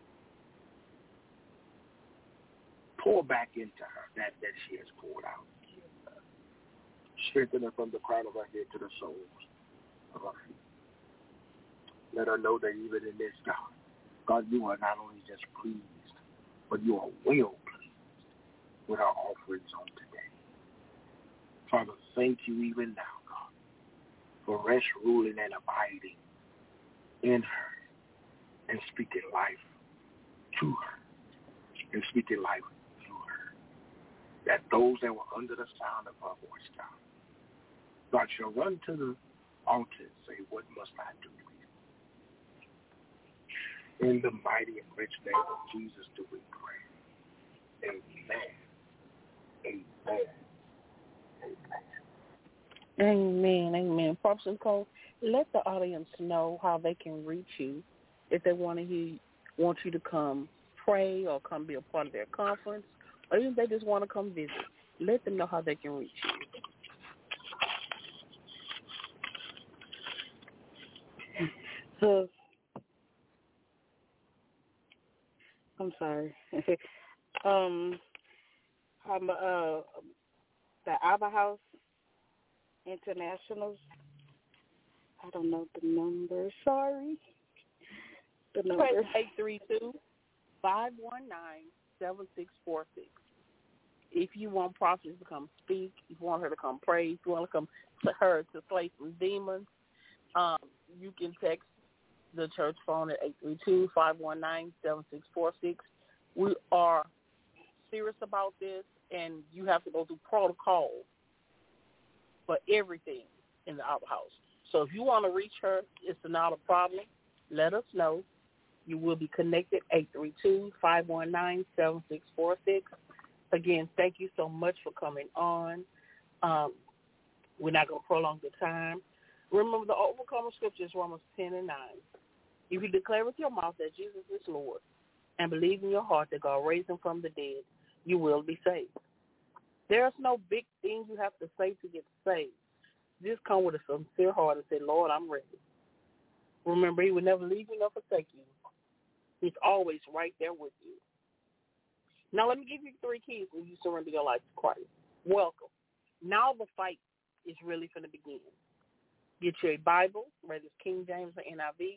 Pour back into her that, that she has poured out. Strengthen her from the crown of her head to the soles of her feet. Let her know that even in this, God, God, you are not only just pleased, but you are well pleased with our offerings on today. Father, thank you even now, God, for rest, ruling, and abiding in her and speaking life to her and speaking life through her. That those that were under the sound of her voice, God, God shall run to the altar and say, what must I do for you? In the mighty and rich name of Jesus do we pray. Amen. Amen. Amen. Amen. Prophet Cole, let the audience know how they can reach you if they want to hear, want you to come pray or come be a part of their conference, or even if they just want to come visit. Let them know how they can reach you. So, I'm sorry. um, I'm uh the Abba House Internationals. I don't know the number. Sorry. The number. Press eight three two, five one nine, seven six four six. If you want Prophet to come speak, if you want her to come pray, if you want to come to her to slay some demons, um, you can text the church phone at eight three two, five one nine, seven six four six. We are serious about this, and you have to go through protocol for everything in the Abba House. So if you want to reach her, it's not a problem. Let us know. You will be connected, eight three two, five one nine, seven six four six. Again, thank you so much for coming on. Um, We're not going to prolong the time. Remember, the overcomer scripture is Romans ten and nine. If you declare with your mouth that Jesus is Lord and believe in your heart that God raised him from the dead, you will be saved. There's no big thing you have to say to get saved. Just come with a sincere heart and say, Lord, I'm ready. Remember, he will never leave you nor forsake you. He's always right there with you. Now let me give you three keys when you surrender your life to Christ. Welcome. Now the fight is really going to begin. Get you a Bible, whether it's King James or N I V.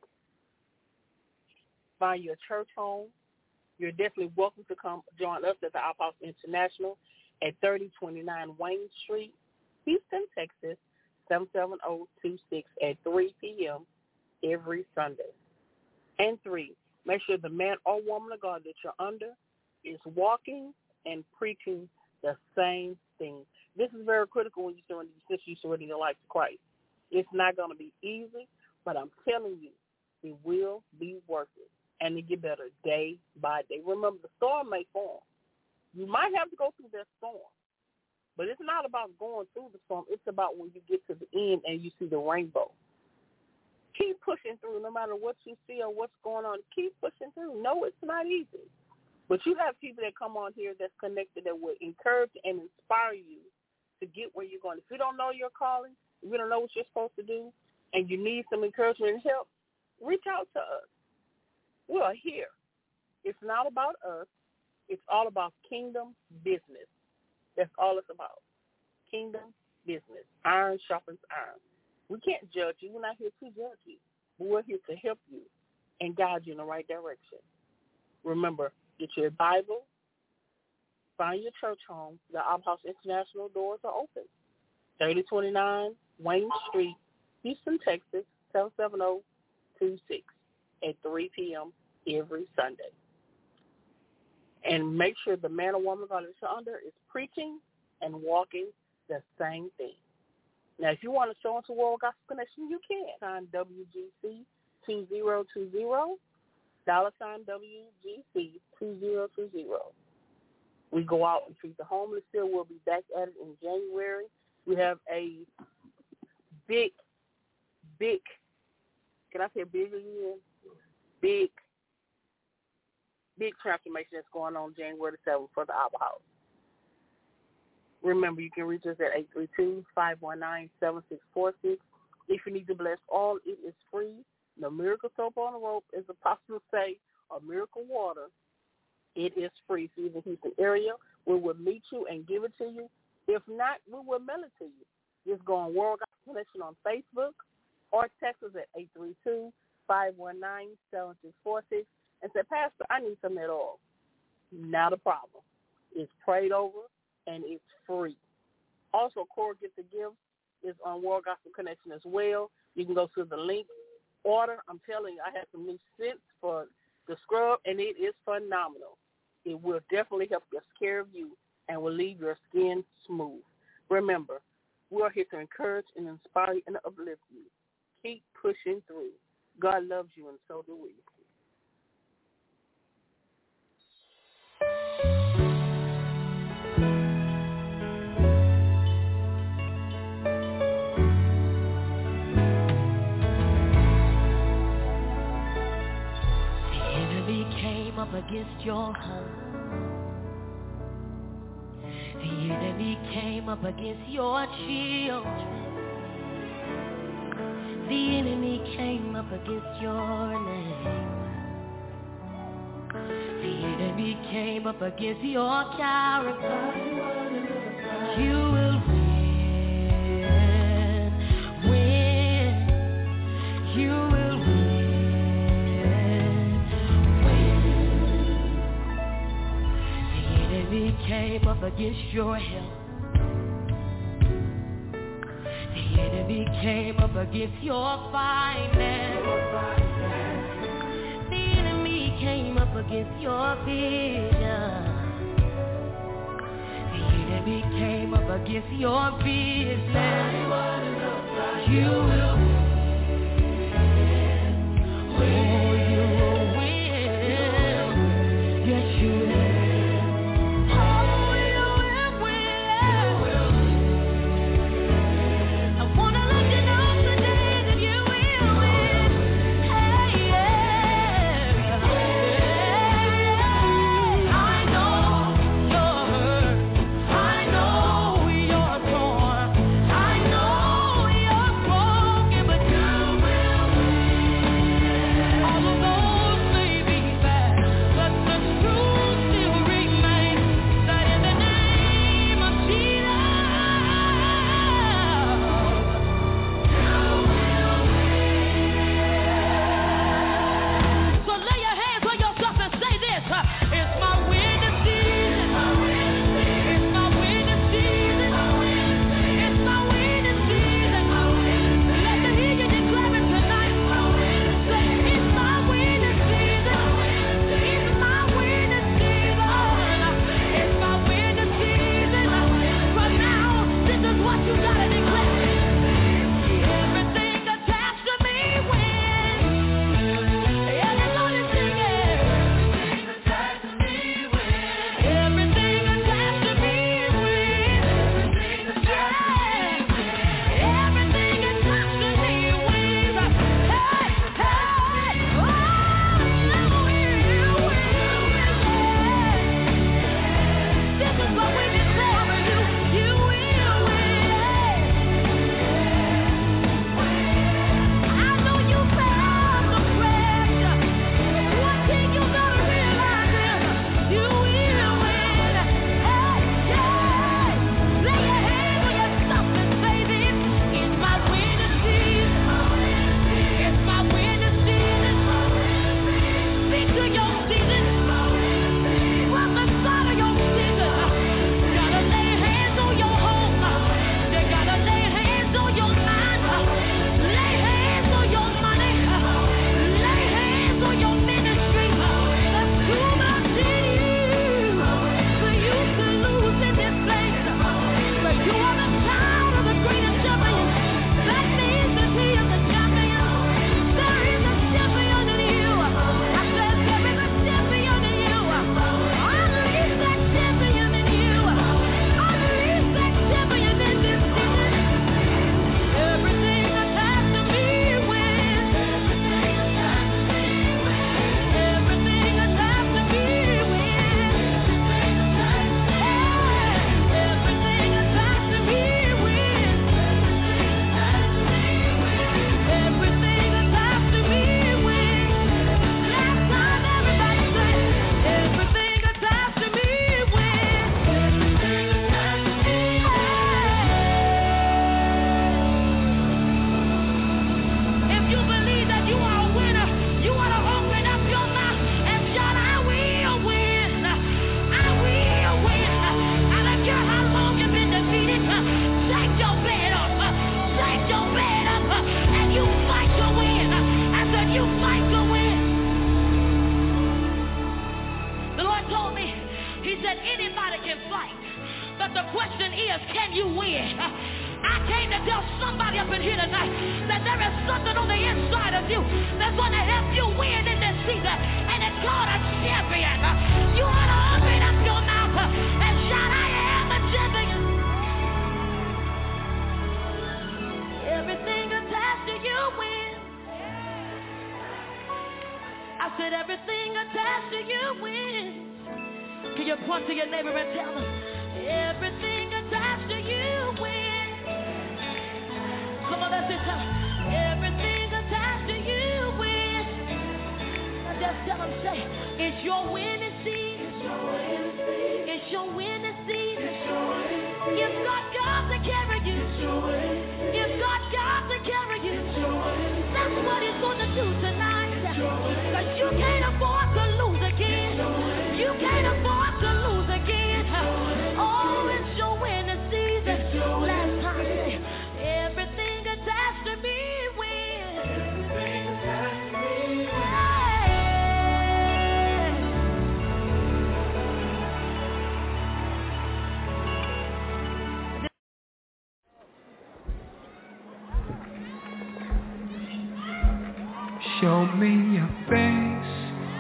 Find your church home. You're definitely welcome to come join us at the Outpost International at thirty twenty-nine Wayne Street, Houston, Texas, seven seven zero two six at three p.m. every Sunday. And three, make sure the man or woman of God that you're under is walking and preaching the same thing. This is very critical when you surrender, since you surrender your life to Christ. It's not going to be easy, but I'm telling you, it will be worth it. And it get better day by day. Remember, the storm may form. You might have to go through that storm. But it's not about going through the storm. It's about when you get to the end and you see the rainbow. Keep pushing through no matter what you see or what's going on. Keep pushing through. No, it's not easy. But you have people that come on here that's connected that will encourage and inspire you to get where you're going. If you don't know your calling, if you don't know what you're supposed to do, and you need some encouragement and help, reach out to us. We are here. It's not about us. It's all about kingdom business. That's all it's about. Kingdom business. Iron sharpens iron. We can't judge you. We're not here to judge you. But we're here to help you and guide you in the right direction. Remember, get your Bible. Find your church home. The Outhouse International doors are open. thirty twenty-nine Wayne Street, Houston, Texas, seven seven zero two six at three p.m. every Sunday. And make sure the man or woman God that you're under is preaching and walking the same thing. Now, if you want to show us a World Gospel Connection, you can. Sign W G C two zero two zero, dollar sign W G C two zero two zero. We go out and treat the homeless still. We'll be back at it in January. We have a big, big, can I say big again? Big, big transformation that's going on January the seventh for the Albert House. Remember, you can reach us at eight three two, five one nine, seven six four six. If you need to bless all, it is free. No miracle soap on the rope, as the apostles say, or miracle water. It is free. So in the Houston area, we will meet you and give it to you. If not, we will mail it to you. Just go on World Gospel Connection on Facebook or text us at eight three two, five one nine, seven six four six and say, Pastor, I need some at all. Not a problem. It's prayed over and it's free. Also, Core Get the Gift is on World Gospel Connection as well. You can go to the link, order. I'm telling you, I have some new scents for the scrub, and it is phenomenal. It will definitely help take care of you and will leave your skin smooth. Remember, we are here to encourage and inspire you and uplift you. Keep pushing through. God loves you, and so do we. Up against your home. The enemy came up against your children. The enemy came up against your name. The enemy came up against your character. You will win, win, you will win. He came up against your health. The enemy came up against your finance. The enemy came up against your vision. The enemy came up against your business. You will win. Oh, you will win. Yes, you will. is, can you win? I came to tell somebody up in here tonight that there is something on the inside of you that's going to help you win in this season, and it's called a champion. You ought to open up your mouth and shout, I am a champion. Everything attached to you wins. I said everything attached to you wins. Can you point to your neighbor and tell them, everything attached to you wins. Come on, let's just tell them, everything attached to you wins. Now just tell them, say, it's your winning season. It's your winning season. You've got God to carry you. You've got God to carry you. That's what He's going to do tonight. Because you can't afford to lose again. You can't afford to lose again. Oh, it's your winning season. Last time, say, everything attached to me wins. Everything attached to me wins. Show me your face.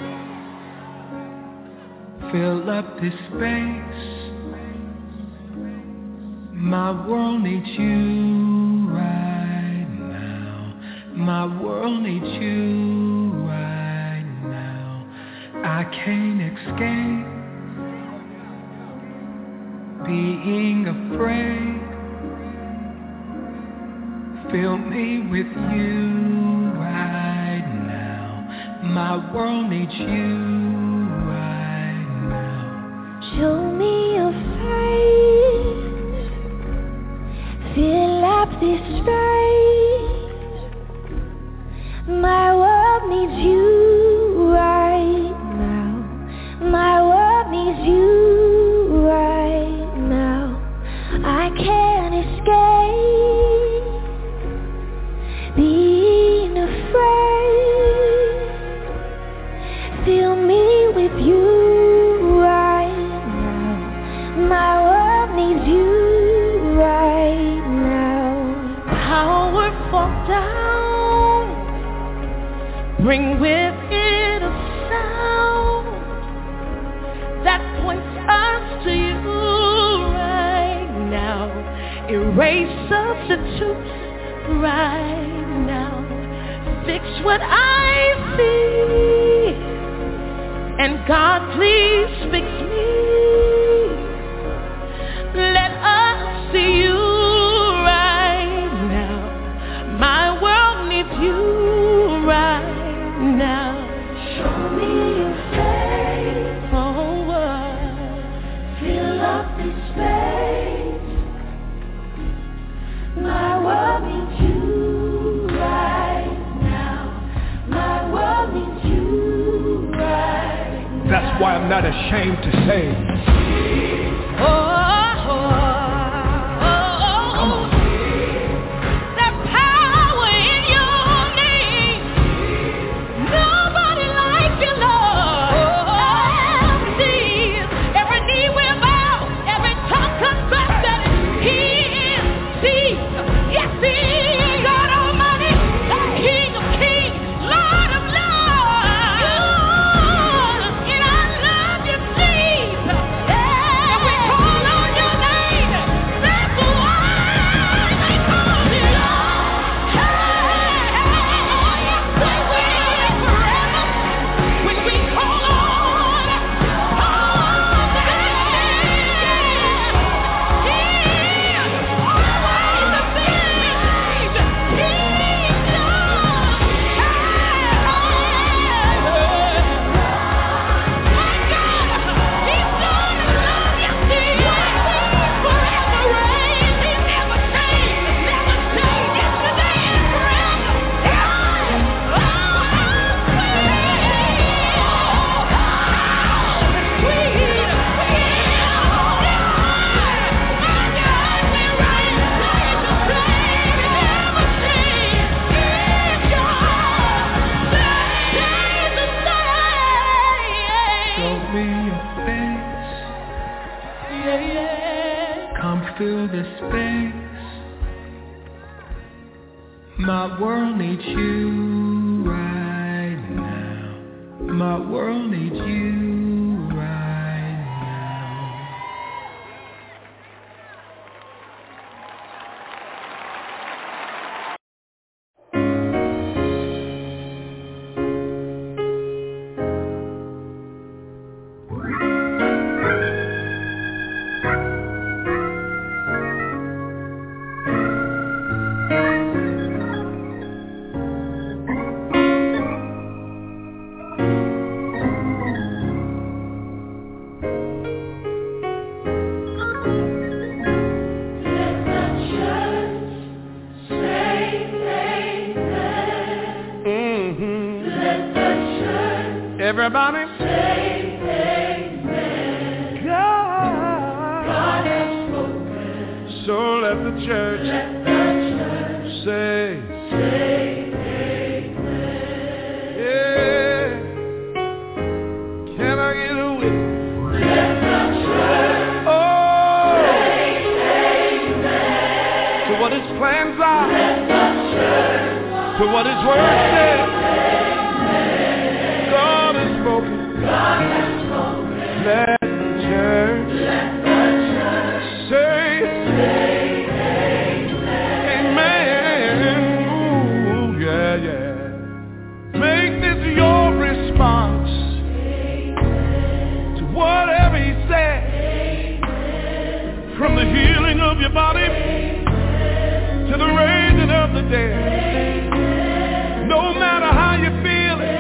Fill up this space. My world needs you right now. My world needs you right now. I can't escape being afraid. Fill me with you right now. My world needs you. Show me your face. Fill up this space. My world needs you right now. My world needs you right now. I can't escape being afraid. Fill me with you. My world needs you right now. Powerful down, bring with it a sound that points us to you right now. Erase substitutes right now. Fix what I see, and God, please fix me. Let us see you right now. My world needs you right now. Show me your face. Oh, uh, fill up this space. My world needs you right now. My world needs you right now. That's why I'm not ashamed to say, oh. Yeah. the space. My world needs you right now. My world needs you right now. Everybody say amen. God, God has spoken. So let the church, let the church say, say amen. Yeah. Can I get a witness? Let the church oh. say amen. To what his plans are. Let the church to what his word says. God has spoken. Let the church, let the church say, say amen. Amen. Ooh, yeah, yeah. Make this your response amen. To whatever he said. Amen. From the healing of your body amen. To the raising of the dead. Amen. No matter how you feel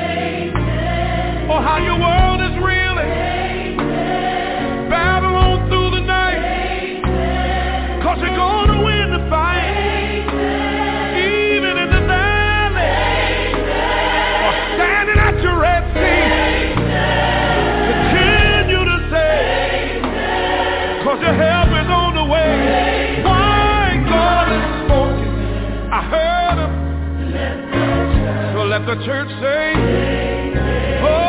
or how your world is reeling, amen. Battle on through the night, amen. Cause you're gonna win the fight, amen. Even in the valley, amen. Or standing at your Red Sea, amen. Continue to say, amen. Cause your help is on the way, amen. My God has spoken, I heard him, let so let the church say, amen. Oh,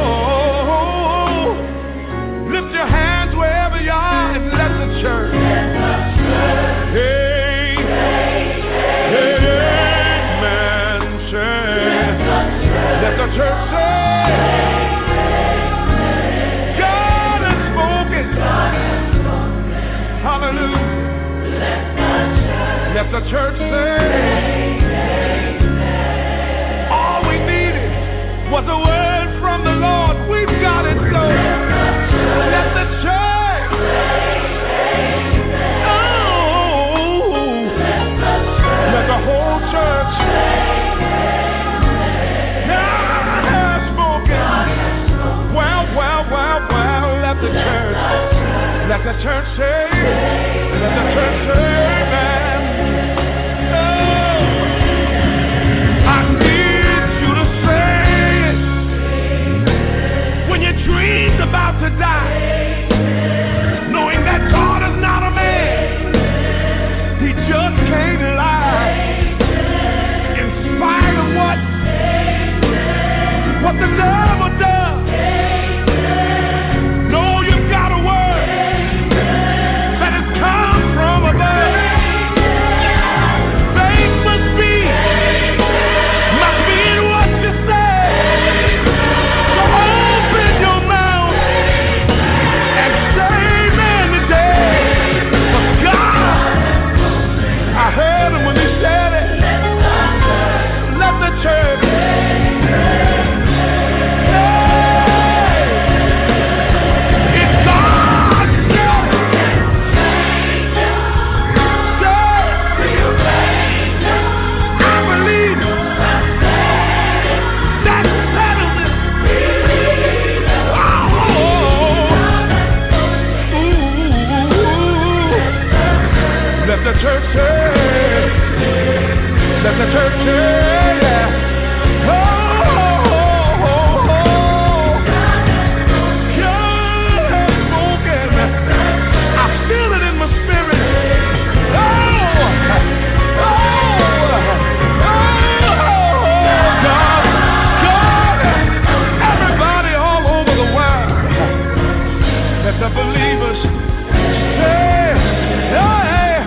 your hands wherever you are and let the church, let the church hey, hey, amen, say, let the church say, God has spoken, hallelujah, let the church say, all we needed was a word from the Lord, we've got it so. Let the church, oh, let the whole church, God has spoken. Well, well, well, well, let the church, let the church say, let the church say, amen. Oh, I need you to say it when your dream's about to die. Knowing that God is not a man, he just can't lie. In spite of what, what the devil does, know you've got a word that has come from above. Faith must be, must be in what you say. So open your mouth and say amen today. For God, I heard him when he said it. Let the church. It's God's will. I believe that settles it. Let the church say, let the church say, yeah. Oh, oh, oh, oh. God has spoken. I feel it in my spirit. Oh, oh, oh, God, God, everybody all over the world, let the believers say, hey,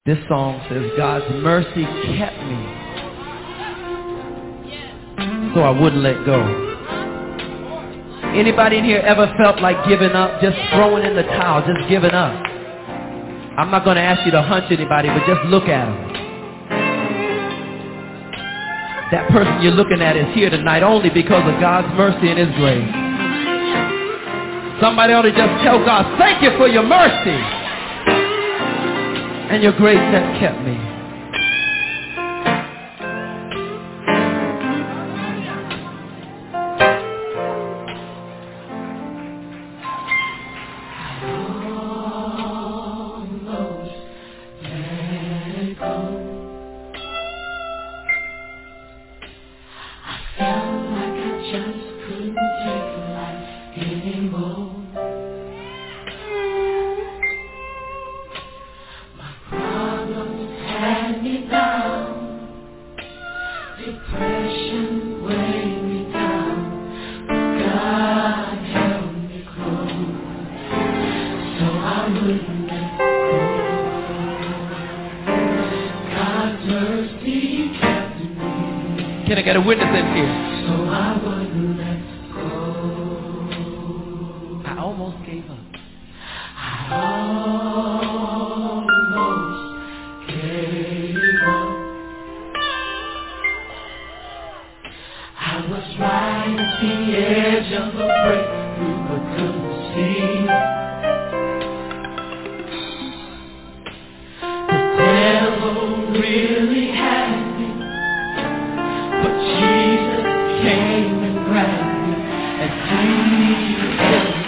This song says, God's mercy kept me, so I wouldn't let go. Anybody in here ever felt like giving up, just throwing in the towel, just giving up? I'm not going to ask you to hunch anybody, but just look at them. That person you're looking at is here tonight only because of God's mercy and His grace. Somebody ought to just tell God, thank you for your mercy and your grace that kept me. Can I get a witness in here? So I wouldn't let go. I almost gave up. I almost gave up. I was right at the edge of a breakthrough, but couldn't see. The devil really had me. But Jesus came and grabbed me and He held me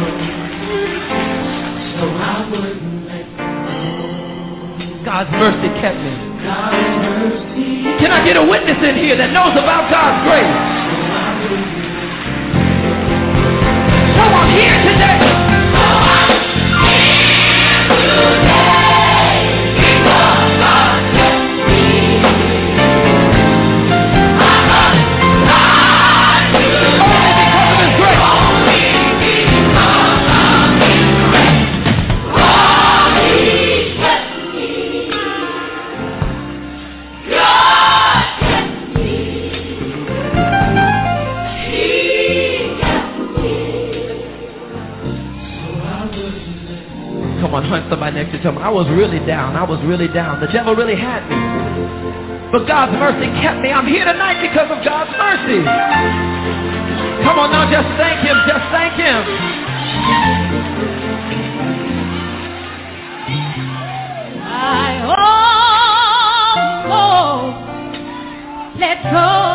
close, so I wouldn't let go. God's mercy kept me. God's mercy. Can I get a witness in here that knows about God's grace? So I'm here today. So I'm here today because God kept me. Come on, hunt somebody next to you. Tell them, I was really down. I was really down. The devil really had me. But God's mercy kept me. I'm here tonight because of God's mercy. Come on now, just thank Him. Just thank Him. I almost let go.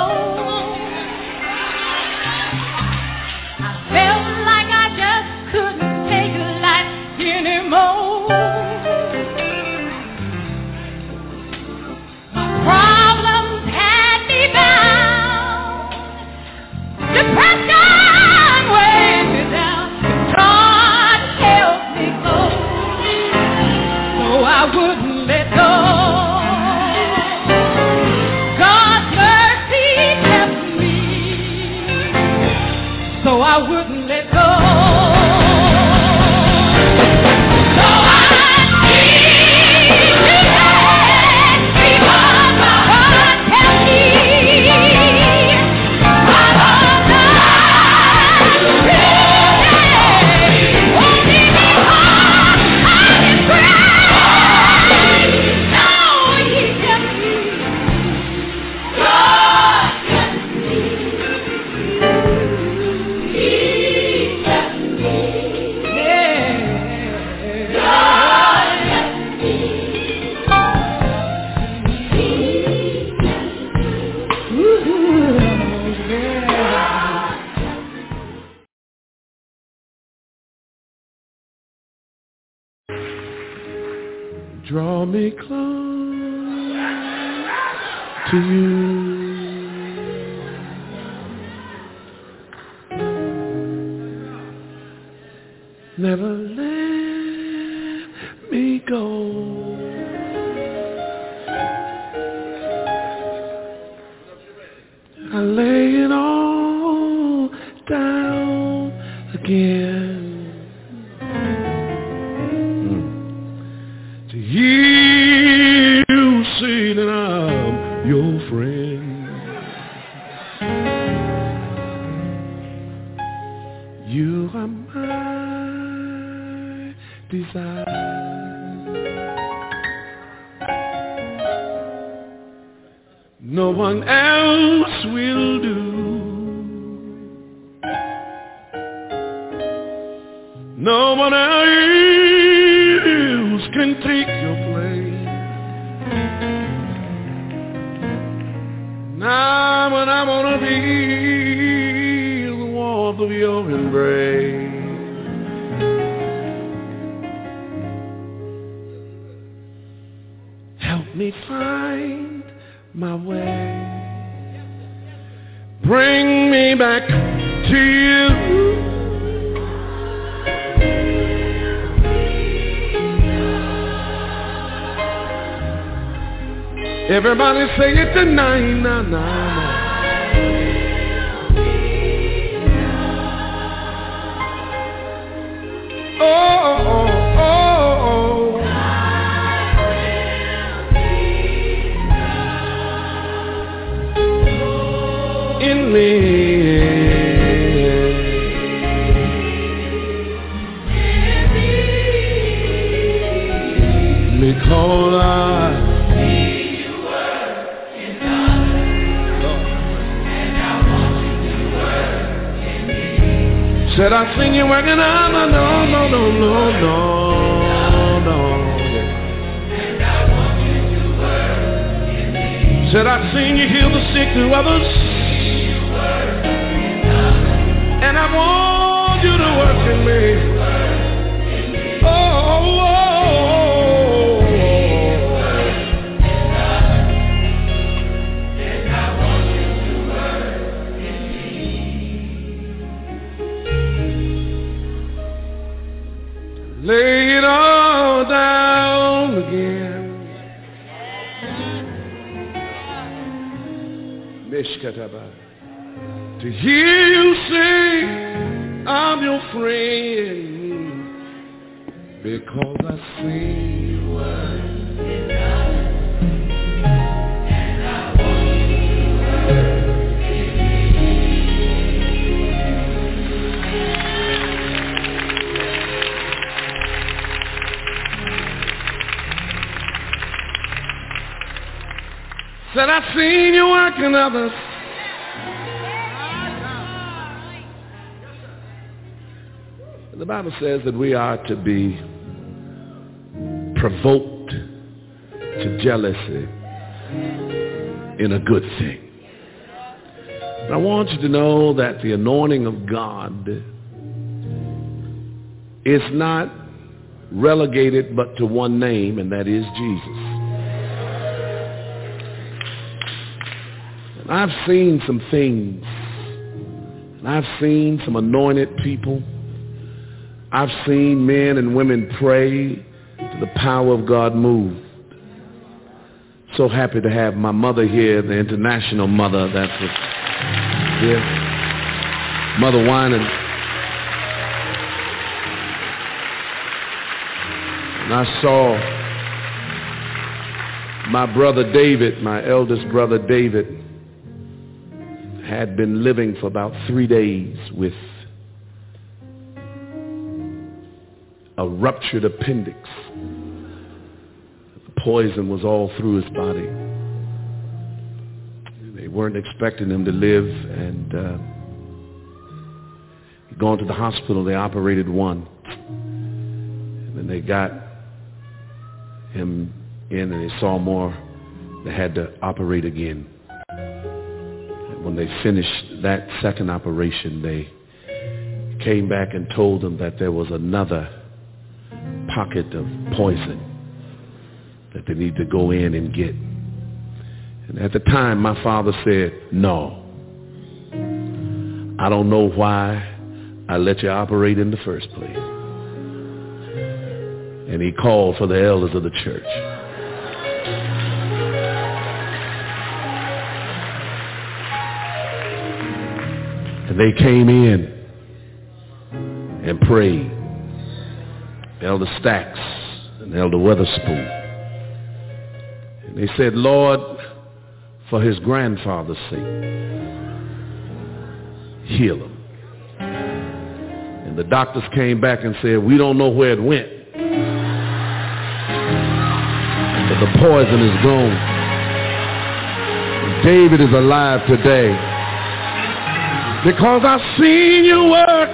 I felt like I just couldn't take life anymore. My problems had me bound. Depression weighed me down. God helped me go, so I wouldn't let go. God's mercy kept me, so I wouldn't let go. Draw me close to you. Never let me go. I lay it all down again to hear You are my desire. No one else will do. No one else can take your place. Now when I wanna feel the warmth of your embrace, help me find my way. Bring me back to you. Everybody say it tonight, nah, nah, nah. Oh, oh, oh, oh. In me. Because I said I seen you working on, no, no, no, no, no, no, no. And I want you to work in me. Said I seen you heal the sick through others. You work in others. And I want you to work in me. Oh, oh, oh, and I want you to work in me. Lay it all down again. Mishkataba. To hear you say I'm your friend, because I see you work in others, and I want you to work in me. Said I seen you working others. The Bible says that we are to be provoked to jealousy in a good thing. And I want you to know that the anointing of God is not relegated but to one name, and that is Jesus. And I've seen some things, and I've seen some anointed people. I've seen men and women pray to the power of God move. So happy to have my mother here, the international mother that's here, Mother Winan. And I saw my brother David, my eldest brother David, had been living for about three days with a ruptured appendix. The poison was all through his body. They weren't expecting him to live, and uh, he'd gone to the hospital. They operated one, and then they got him in, and they saw more. They had to operate again. And when they finished that second operation, they came back and told him that there was another pocket of poison that they need to go in and get. And at the time, my father said, no, I don't know why I let you operate in the first place. And he called for the elders of the church. And they came in and prayed. Elder Stacks and Elder Weatherspoon. And they said, Lord, for his grandfather's sake, heal him. And the doctors came back and said, we don't know where it went, but the poison is gone. And David is alive today because I've seen you work,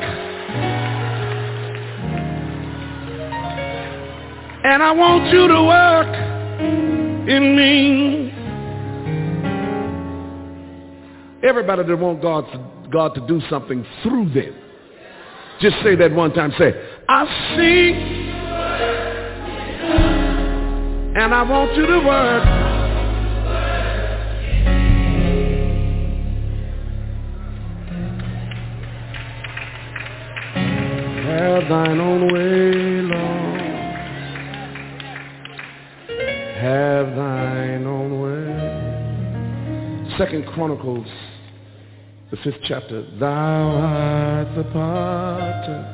and I want you to work in me. Everybody that wants God to, God to do something through them, just say that one time. Say, I see, and I want you to work. Have thine own way, Lord. Have thine own way. Second Chronicles, the fifth chapter. Thou art the potter,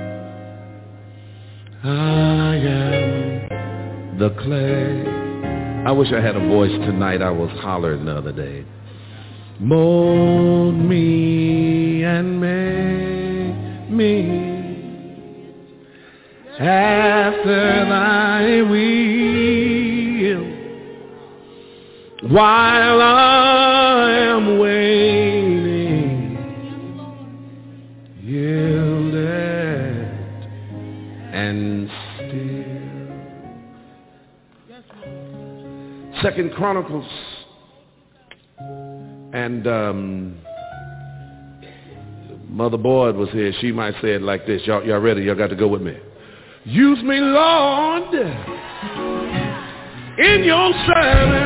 I am the clay. I wish I had a voice tonight. I was hollering the other day. Mold me and make me after thy will, while I am waiting, yielded and still. Second Chronicles, and um, Mother Boyd was here. She might say it like this. Y'all, y'all ready? Y'all got to go with me. Use me, Lord, in your service.